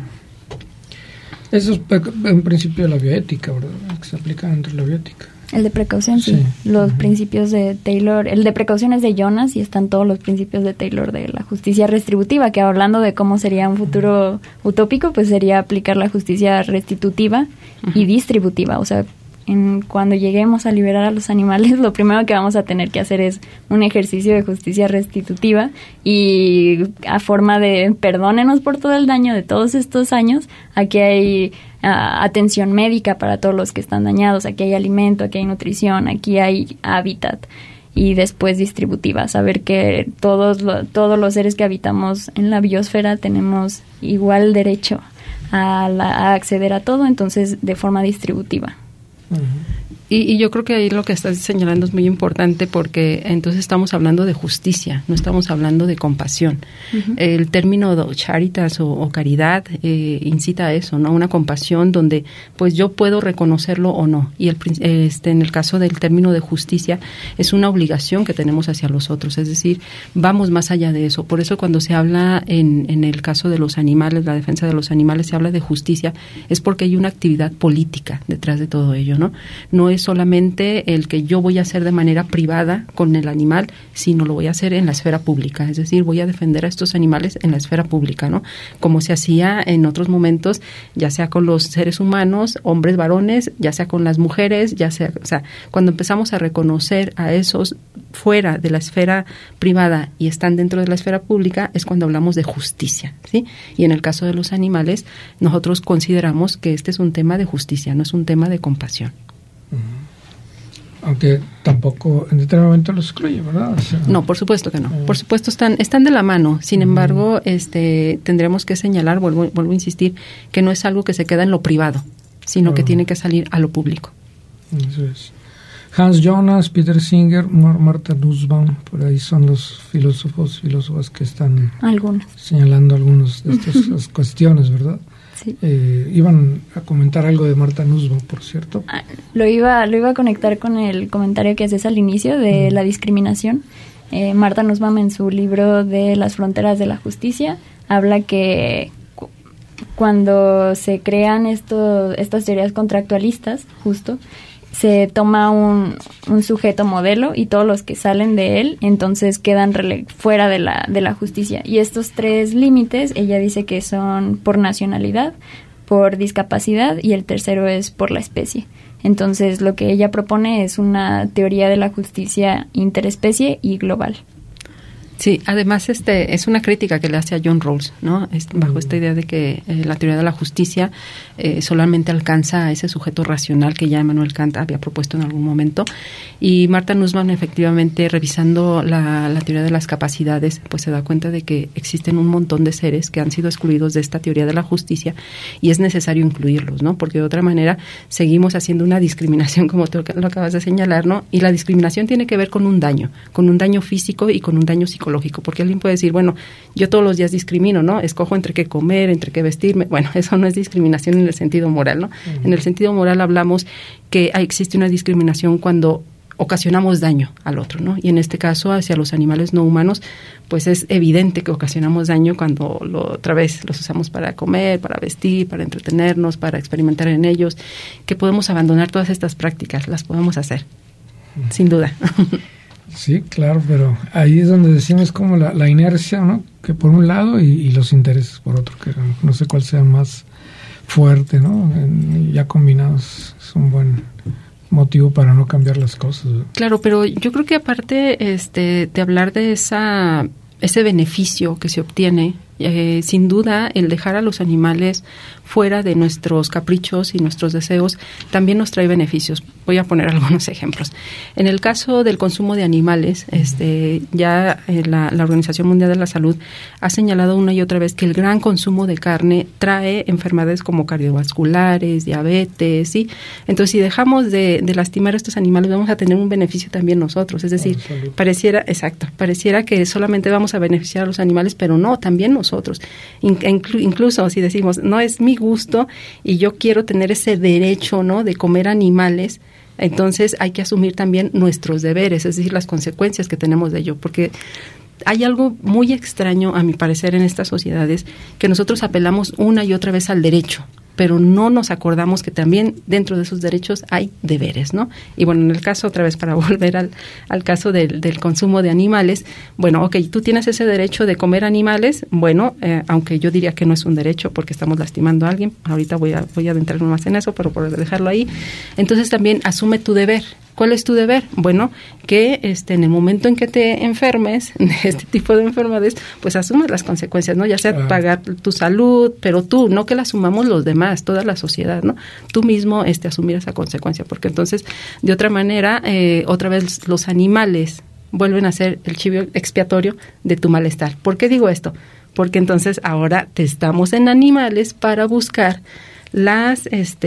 Eso es un principio de la bioética, ¿verdad? Que se aplica dentro de la bioética. El de precaución, sí. Los principios de Taylor, el de precaución es de Jonas y están todos los principios de Taylor de la justicia restributiva, que hablando de cómo sería un futuro utópico, pues sería aplicar la justicia restitutiva y distributiva. O sea, cuando lleguemos a liberar a los animales, lo primero que vamos a tener que hacer es un ejercicio de justicia restitutiva y a forma de perdónenos por todo el daño de todos estos años, aquí hay atención médica para todos los que están dañados, aquí hay alimento, aquí hay nutrición, aquí hay hábitat, y después distributiva, saber que todos los seres que habitamos en la biosfera tenemos igual derecho a acceder a todo, entonces de forma distributiva. Y yo creo que ahí lo que estás señalando es muy importante porque entonces estamos hablando de justicia, no estamos hablando de compasión. El término charitas o caridad incita a eso, ¿no? Una compasión donde pues yo puedo reconocerlo o no. Y en el caso del término de justicia es una obligación que tenemos hacia los otros, es decir, vamos más allá de eso. Por eso cuando se habla en el caso de los animales, la defensa de los animales, se habla de justicia, es porque hay una actividad política detrás de todo ello, ¿no? No es solamente el que yo voy a hacer de manera privada con el animal, sino lo voy a hacer en la esfera pública, es decir, voy a defender a estos animales en la esfera pública, ¿no? Como se hacía en otros momentos, ya sea con los seres humanos, hombres, varones, ya sea con las mujeres, ya sea, o sea, cuando empezamos a reconocer a esos fuera de la esfera privada y están dentro de la esfera pública, es cuando hablamos de justicia, ¿sí? Y en el caso de los animales, nosotros consideramos que este es un tema de justicia, no es un tema de compasión. Aunque tampoco en determinado momento los excluye, ¿verdad? O sea, no, por supuesto que no. Por supuesto están de la mano. Sin embargo, tendremos que señalar, vuelvo a insistir, que no es algo que se queda en lo privado, sino que tiene que salir a lo público. Eso es. Hans Jonas, Peter Singer, Martha Nussbaum, por ahí son los filósofas que están señalando algunas de estas cuestiones, ¿verdad? Sí. Iban a comentar algo de Martha Nussbaum, por cierto. Lo iba a conectar con el comentario que haces al inicio de la discriminación. Martha Nussbaum, en su libro de Las fronteras de la justicia, habla que cuando se crean estas teorías contractualistas, justo, se toma un sujeto modelo y todos los que salen de él entonces quedan fuera de la justicia. Y estos 3 límites, ella dice que son por nacionalidad, por discapacidad y el tercero es por la especie. Entonces lo que ella propone es una teoría de la justicia interespecie y global. Sí, además es una crítica que le hace a John Rawls, ¿no? Bajo esta idea de que la teoría de la justicia solamente alcanza a ese sujeto racional que ya Immanuel Kant había propuesto en algún momento, y Martha Nussbaum efectivamente, revisando la teoría de las capacidades, pues se da cuenta de que existen un montón de seres que han sido excluidos de esta teoría de la justicia y es necesario incluirlos, ¿no? Porque de otra manera seguimos haciendo una discriminación, como tú lo acabas de señalar, ¿no? Y la discriminación tiene que ver con un daño físico y con un daño psicológico, porque alguien puede decir, bueno, yo todos los días discrimino, ¿no? Escojo entre qué comer, entre qué vestirme. Bueno, eso no es discriminación en el sentido moral, ¿no? Uh-huh. En el sentido moral hablamos que existe una discriminación cuando ocasionamos daño al otro, ¿no? Y en este caso, hacia los animales no humanos, pues es evidente que ocasionamos daño cuando otra vez los usamos para comer, para vestir, para entretenernos, para experimentar en ellos, que podemos abandonar todas estas prácticas, las podemos hacer, sin duda. Sí, claro, pero ahí es donde decimos como la inercia, ¿no? Que por un lado y los intereses por otro, que no sé cuál sea más fuerte, ¿no? Ya combinados es un buen motivo para no cambiar las cosas, ¿no? Claro, pero yo creo que aparte de hablar de ese beneficio que se obtiene, sin duda el dejar a los animales fuera de nuestros caprichos y nuestros deseos también nos trae beneficios. Voy a poner algunos ejemplos. En el caso del consumo de animales, ya la Organización Mundial de la Salud ha señalado una y otra vez que el gran consumo de carne trae enfermedades como cardiovasculares, diabetes, ¿sí? Entonces, si dejamos de lastimar a estos animales, vamos a tener un beneficio también nosotros. Es decir, pareciera que solamente vamos a beneficiar a los animales, pero no, también nosotros. Incluso si decimos, no es mi gusto y yo quiero tener ese derecho, ¿no?, de comer animales, entonces hay que asumir también nuestros deberes, es decir, las consecuencias que tenemos de ello, porque hay algo muy extraño, a mi parecer, en estas sociedades, que nosotros apelamos una y otra vez al derecho, pero no nos acordamos que también dentro de esos derechos hay deberes, ¿no? Y bueno, en el caso, otra vez para volver al caso del consumo de animales, bueno, ok, tú tienes ese derecho de comer animales, bueno, aunque yo diría que no es un derecho porque estamos lastimando a alguien, ahorita voy a adentrarme más en eso, pero por dejarlo ahí, entonces también asume tu deber. ¿Cuál es tu deber? Bueno, que en el momento en que te enfermes de este tipo de enfermedades, pues asumas las consecuencias, ¿no? Ya sea pagar tu salud, pero tú, no que la asumamos los demás, toda la sociedad, ¿no? Tú mismo asumir esa consecuencia, porque entonces, de otra manera, otra vez los animales vuelven a ser el chivo expiatorio de tu malestar. ¿Por qué digo esto? Porque entonces ahora testamos en animales para buscar las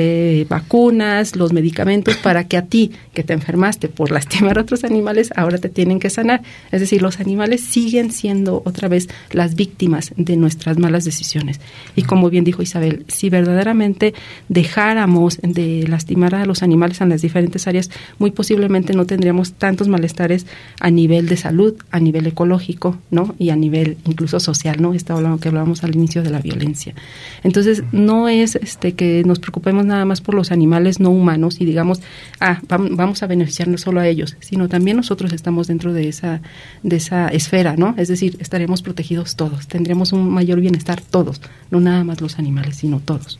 vacunas, los medicamentos para que a ti, que te enfermaste por lastimar a otros animales, ahora te tienen que sanar. Es decir, los animales siguen siendo otra vez las víctimas de nuestras malas decisiones. Y como bien dijo Isabel, si verdaderamente dejáramos de lastimar a los animales en las diferentes áreas, muy posiblemente no tendríamos tantos malestares a nivel de salud, a nivel ecológico, ¿no? Y a nivel incluso social, ¿no? Hablando que hablábamos al inicio de la violencia. Entonces, no es que nos preocupemos nada más por los animales no humanos y digamos, vamos a beneficiarnos solo a ellos, sino también nosotros estamos dentro de esa esfera, ¿no? Es decir, estaremos protegidos todos, tendremos un mayor bienestar todos, no nada más los animales, sino todos.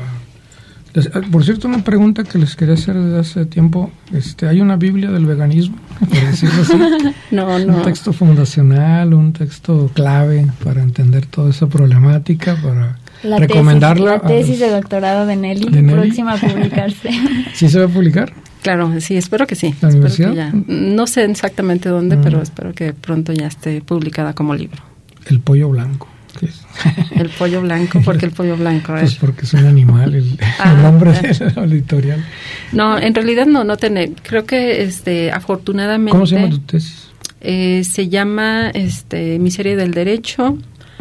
Por cierto, una pregunta que les quería hacer desde hace tiempo, ¿hay una Biblia del veganismo, por decirlo así? No. Un texto fundacional, un texto clave para entender toda esa problemática, para recomendarla. La tesis de doctorado de Nelly, próxima a publicarse. ¿Sí se va a publicar? Claro, sí, espero que sí. ¿La universidad? Que no sé exactamente dónde, pero espero que pronto ya esté publicada como libro. El pollo blanco. ¿Qué es? El pollo blanco, ¿por qué el pollo blanco? Pues porque es un animal, el nombre de la editorial. No, en realidad no tiene, creo que afortunadamente. ¿Cómo se llama tu tesis? Se llama Miseria del Derecho.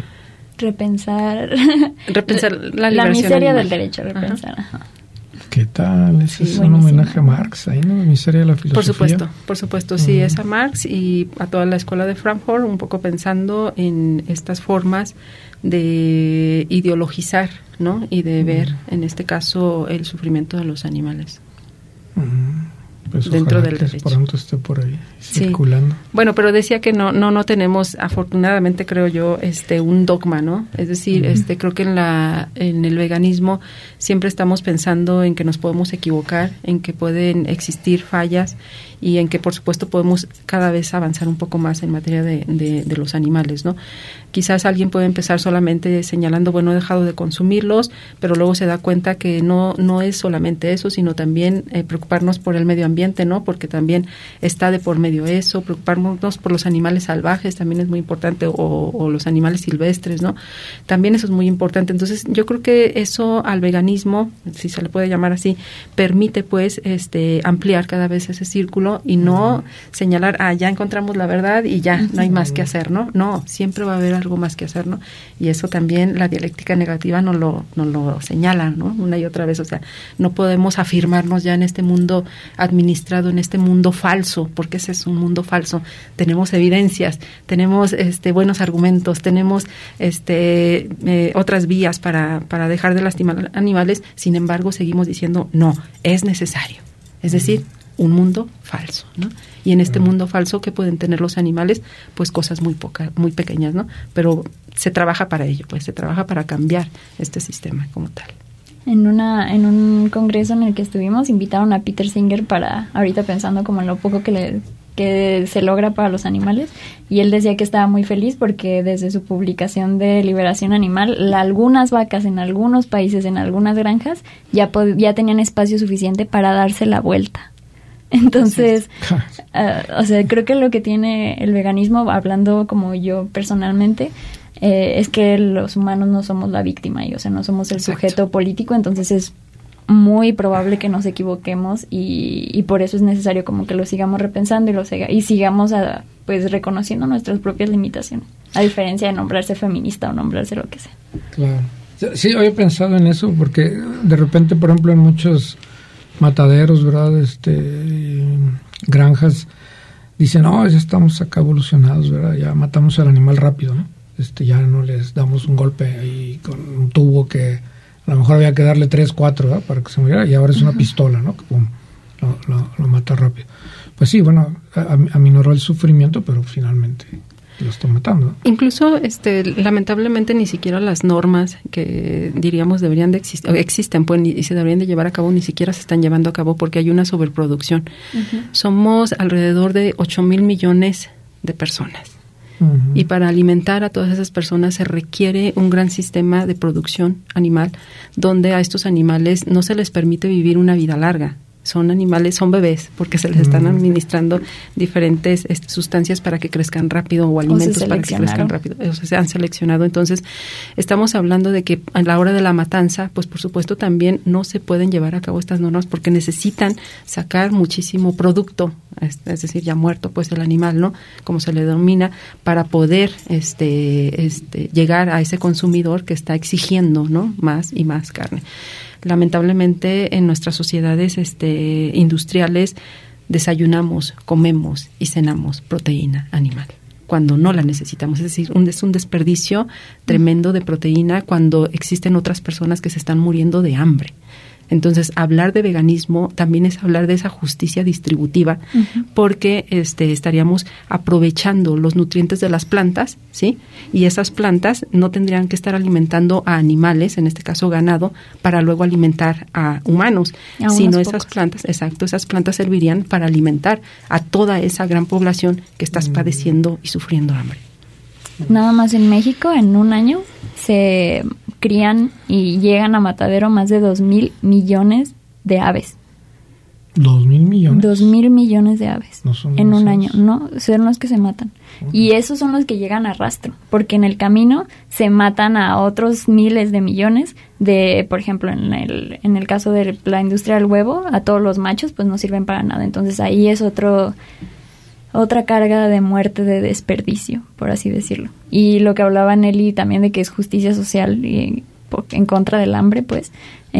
Repensar la miseria animal. del derecho, repensar. Ajá. ¿Qué tal? Ese es un homenaje a Marx, ahí, ¿no? Miseria de la filosofía. Por supuesto, sí, es a Marx y a toda la escuela de Frankfurt, un poco pensando en estas formas de ideologizar, ¿no? Y de ver, en este caso, el sufrimiento de los animales. pues dentro del derecho. Pronto esté por ahí circulando. Bueno, pero decía que no tenemos, afortunadamente creo yo, un dogma, ¿no? Es decir, creo que en el veganismo siempre estamos pensando en que nos podemos equivocar, en que pueden existir fallas y en que por supuesto podemos cada vez avanzar un poco más en materia de los animales, ¿no? Quizás alguien puede empezar solamente señalando, bueno, he dejado de consumirlos, pero luego se da cuenta que no es solamente eso, sino también preocuparnos por el medio ambiente, ¿no? Porque también está de por medio eso, preocuparnos por los animales salvajes también es muy importante, o los animales silvestres, ¿no? También eso es muy importante. Entonces, yo creo que eso al veganismo, si se le puede llamar así, permite pues ampliar cada vez ese círculo y no señalar, ya encontramos la verdad y ya, no hay más que hacer, ¿no? No, siempre va a haber algo más que hacer, ¿no? Y eso también la dialéctica negativa nos lo señala, ¿no? Una y otra vez, o sea, no podemos afirmarnos ya en este mundo administrado, en este mundo falso, porque ese es un mundo falso. Tenemos evidencias, tenemos buenos argumentos, tenemos otras vías para dejar de lastimar animales, sin embargo seguimos diciendo no, es necesario. Es decir, un mundo falso, ¿no? Y en este mundo falso, ¿qué pueden tener los animales? Pues cosas muy pequeñas, ¿no? Pero se trabaja para ello, pues se trabaja para cambiar este sistema como tal. En un congreso en el que estuvimos, invitaron a Peter Singer para, ahorita pensando como en lo poco que se logra para los animales, y él decía que estaba muy feliz porque desde su publicación de Liberación Animal, algunas vacas en algunos países, en algunas granjas, ya tenían espacio suficiente para darse la vuelta. Entonces, creo que lo que tiene el veganismo, hablando como yo personalmente, es que los humanos no somos la víctima y, no somos el sujeto político, entonces es muy probable que nos equivoquemos y por eso es necesario como que lo sigamos repensando y sigamos pues reconociendo nuestras propias limitaciones, a diferencia de nombrarse feminista o nombrarse lo que sea. Claro. Sí, hoy he pensado en eso porque de repente, por ejemplo, en muchos mataderos, ¿verdad? Granjas dicen, ya estamos acá evolucionados, ¿verdad? Ya matamos al animal rápido, ¿no? Ya no les damos un golpe ahí con un tubo que a lo mejor había que darle 3, 4, ¿verdad? Para que se muriera, y ahora es una pistola, ¿no? Que pum, lo mata rápido. Pues sí, bueno, aminoró el sufrimiento, pero finalmente lo está matando. Incluso, lamentablemente, ni siquiera las normas que diríamos deberían de existir, existen, pues, y se deberían de llevar a cabo, ni siquiera se están llevando a cabo porque hay una sobreproducción. Somos alrededor de 8,000 millones de personas. Y para alimentar a todas esas personas se requiere un gran sistema de producción animal, donde a estos animales no se les permite vivir una vida larga. Son animales, son bebés, porque se les están administrando diferentes sustancias para que crezcan rápido o alimentos para que crezcan rápido. O sea, se han seleccionado. Entonces, estamos hablando de que a la hora de la matanza, pues por supuesto también no se pueden llevar a cabo estas normas porque necesitan sacar muchísimo producto, es decir, ya muerto pues el animal, ¿no? Como se le denomina, para poder llegar a ese consumidor que está exigiendo, ¿no? Más y más carne. Lamentablemente en nuestras sociedades industriales desayunamos, comemos y cenamos proteína animal cuando no la necesitamos. Es decir, es un desperdicio tremendo de proteína cuando existen otras personas que se están muriendo de hambre. Entonces, hablar de veganismo también es hablar de esa justicia distributiva, porque estaríamos aprovechando los nutrientes de las plantas, ¿sí? Y esas plantas no tendrían que estar alimentando a animales, en este caso ganado, para luego alimentar a humanos, sino esas plantas, esas plantas servirían para alimentar a toda esa gran población que está padeciendo y sufriendo hambre. Nada más en México, en un año, se crían y llegan a matadero más de 2,000 millones de aves. ¿2,000 millones? 2,000 millones de aves no son en un año. No, son los que se matan. Y esos son los que llegan a rastro, porque en el camino se matan a otros miles de millones de, por ejemplo, en el caso de la industria del huevo, a todos los machos pues no sirven para nada. Entonces ahí es otra carga de muerte, de desperdicio, por así decirlo. Y lo que hablaba Nelly también de que es justicia social y en contra del hambre, pues,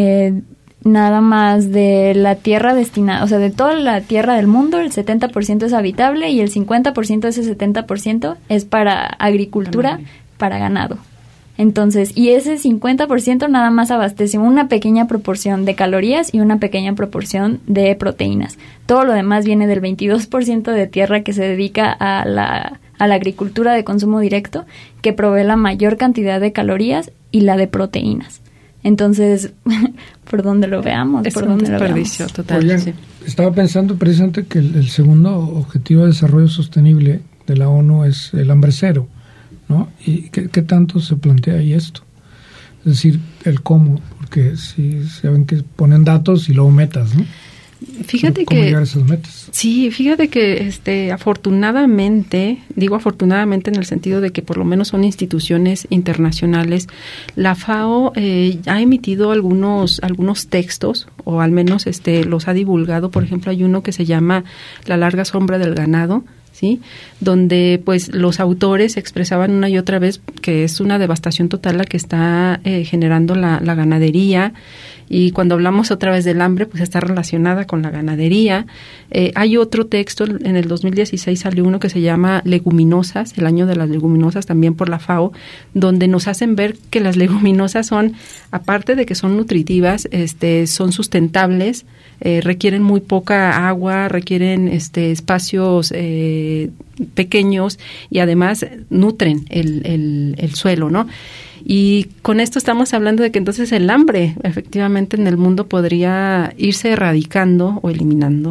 nada más de la tierra destinada, o sea, de toda la tierra del mundo, el 70% es habitable y el 50% de ese 70% es para agricultura, para ganado. Entonces, y ese 50% nada más abastece una pequeña proporción de calorías y una pequeña proporción de proteínas. Todo lo demás viene del 22% de tierra que se dedica a la agricultura de consumo directo, que provee la mayor cantidad de calorías y la de proteínas. Entonces, por donde lo veamos, es por un donde desperdicio lo veamos. total. Oigan, Sí. Estaba pensando precisamente que el segundo objetivo de desarrollo sostenible de la ONU es el hambre cero, ¿no? ¿Y qué tanto se plantea ahí esto? Es decir, el cómo, porque sí saben que ponen datos y luego metas, ¿no? Fíjate ¿Cómo llegar a esas metas? Sí, fíjate que afortunadamente, digo afortunadamente en el sentido de que por lo menos son instituciones internacionales, la FAO ha emitido algunos textos, o al menos los ha divulgado. Por ejemplo, hay uno que se llama La larga sombra del ganado, ¿sí? Donde pues los autores expresaban una y otra vez que es una devastación total la que está generando la ganadería. Y cuando hablamos otra vez del hambre, pues está relacionada con la ganadería. Hay otro texto, en el 2016 salió uno que se llama Leguminosas, el año de las leguminosas, también por la FAO, donde nos hacen ver que las leguminosas son, aparte de que son nutritivas, son sustentables, requieren muy poca agua, requieren espacios pequeños y además nutren el suelo, ¿no? Y con esto estamos hablando de que entonces el hambre efectivamente en el mundo podría irse erradicando o eliminando.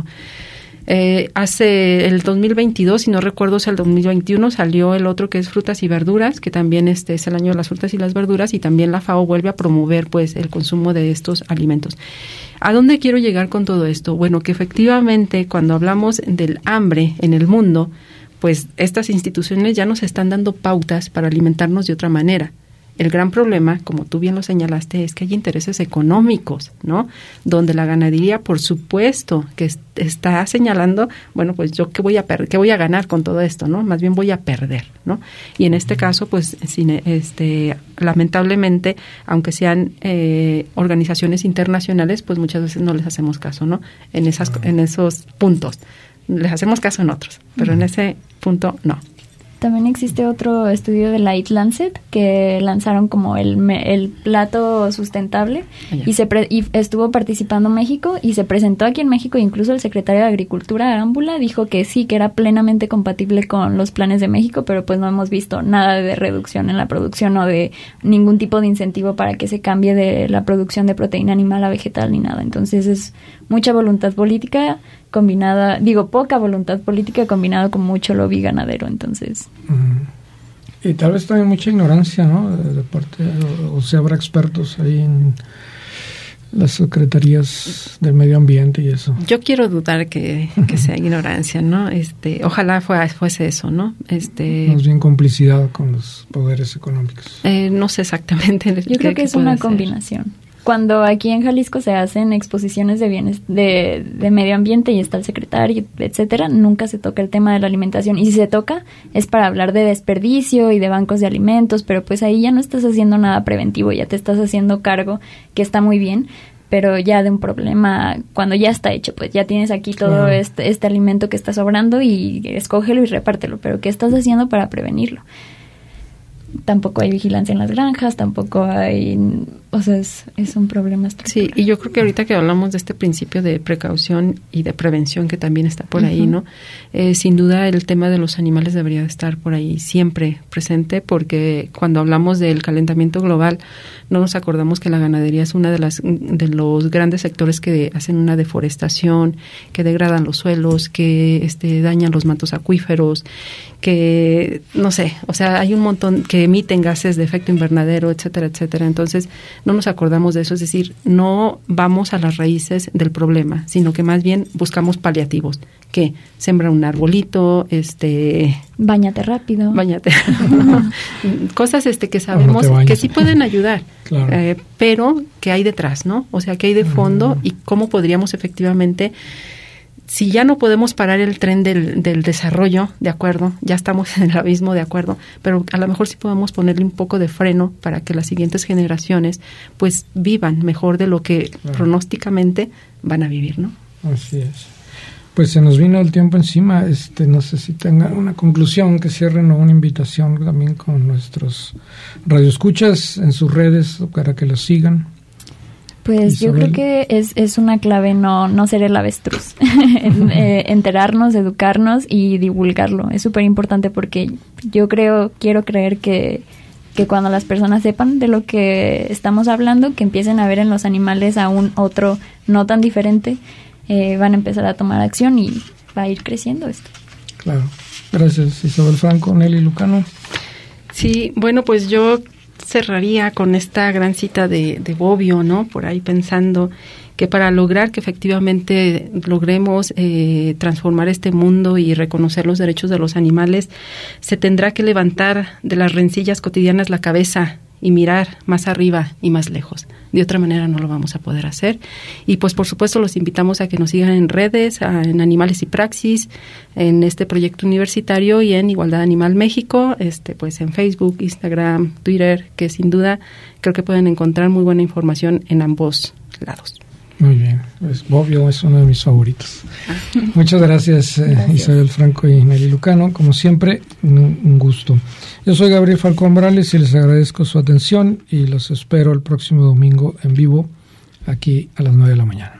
Hace el 2022, si no recuerdo, es el 2021, salió el otro que es frutas y verduras, que también es el año de las frutas y las verduras, y también la FAO vuelve a promover pues el consumo de estos alimentos. ¿A dónde quiero llegar con todo esto? Bueno, que efectivamente cuando hablamos del hambre en el mundo, pues estas instituciones ya nos están dando pautas para alimentarnos de otra manera. El gran problema, como tú bien lo señalaste, es que hay intereses económicos, ¿no? Donde la ganadería, por supuesto, que está señalando, bueno, pues yo qué voy a ganar con todo esto, ¿no? Más bien voy a perder, ¿no? Y en este caso, pues, lamentablemente, aunque sean organizaciones internacionales, pues muchas veces no les hacemos caso, ¿no? En esos puntos. Les hacemos caso en otros, pero en ese punto no. También existe otro estudio de la Eat Lancet que lanzaron como el plato sustentable y estuvo participando México y se presentó aquí en México. Incluso el secretario de Agricultura, Arámbula, dijo que sí, que era plenamente compatible con los planes de México, pero pues no hemos visto nada de reducción en la producción o de ningún tipo de incentivo para que se cambie de la producción de proteína animal a vegetal ni nada. Entonces es mucha voluntad política combinada, poca voluntad política combinada con mucho lobby ganadero, entonces. Y tal vez también mucha ignorancia, ¿no? De parte, o sea, habrá expertos ahí en las secretarías del medio ambiente y eso. Yo quiero dudar que sea ignorancia, ¿no? Ojalá fuese eso, ¿no? Más bien complicidad con los poderes económicos. No sé exactamente. Yo creo que es una combinación. Cuando aquí en Jalisco se hacen exposiciones de medio ambiente y está el secretario, etcétera, nunca se toca el tema de la alimentación. Y si se toca, es para hablar de desperdicio y de bancos de alimentos, pero pues ahí ya no estás haciendo nada preventivo, ya te estás haciendo cargo, que está muy bien, pero ya de un problema, cuando ya está hecho, pues ya tienes aquí todo este alimento que está sobrando y escógelo y repártelo, pero ¿qué estás haciendo para prevenirlo? Tampoco hay vigilancia en las granjas, tampoco hay, o sea, es un problema estructural. Sí, y yo creo que ahorita que hablamos de este principio de precaución y de prevención que también está por ahí, ¿no? Sin duda el tema de los animales debería estar por ahí siempre presente, porque cuando hablamos del calentamiento global no nos acordamos que la ganadería es una de los grandes sectores que hacen una deforestación, que degradan los suelos, que dañan los mantos acuíferos, que no sé, o sea, hay un montón que emiten gases de efecto invernadero, etcétera, etcétera. Entonces, no nos acordamos de eso, es decir, no vamos a las raíces del problema, sino que más bien buscamos paliativos, que sembra un arbolito, Báñate rápido. Cosas que sabemos que sí pueden ayudar, claro. Pero ¿qué hay detrás, no? O sea, ¿qué hay de fondo y cómo podríamos efectivamente, si ya no podemos parar el tren del desarrollo, de acuerdo, ya estamos en el abismo, de acuerdo, pero a lo mejor sí podemos ponerle un poco de freno para que las siguientes generaciones pues vivan mejor de lo que pronósticamente van a vivir, ¿no? Así es. Pues se nos vino el tiempo encima. No sé si tengan una conclusión que cierren o una invitación también con nuestros radioescuchas en sus redes para que los sigan. Pues Isabel. Yo creo que es una clave no ser el avestruz. Enterarnos, educarnos y divulgarlo. Es súper importante porque yo quiero creer que cuando las personas sepan de lo que estamos hablando, que empiecen a ver en los animales a un otro no tan diferente, van a empezar a tomar acción y va a ir creciendo esto. Claro. Gracias, Isabel Franco. Nelly Lucano. Sí, bueno, pues yo cerraría con esta gran cita de Bobbio, ¿no? Por ahí pensando que para lograr que efectivamente logremos transformar este mundo y reconocer los derechos de los animales, se tendrá que levantar de las rencillas cotidianas la cabeza y mirar más arriba y más lejos. De otra manera no lo vamos a poder hacer. Y pues por supuesto los invitamos a que nos sigan en redes, en Animales y Praxis, en este proyecto universitario y en Igualdad Animal México, pues en Facebook, Instagram, Twitter, que sin duda creo que pueden encontrar muy buena información en ambos lados. Muy bien, pues Bobbio es uno de mis favoritos. Muchas gracias, Isabel Franco y Nelly Lucano. Como siempre, un gusto. Yo soy Gabriel Falcón Morales y les agradezco su atención y los espero el próximo domingo en vivo, aquí a las 9 de la mañana.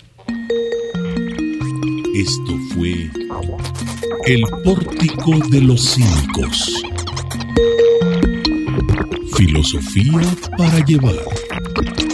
Esto fue El Pórtico de los Cínicos. Filosofía para llevar.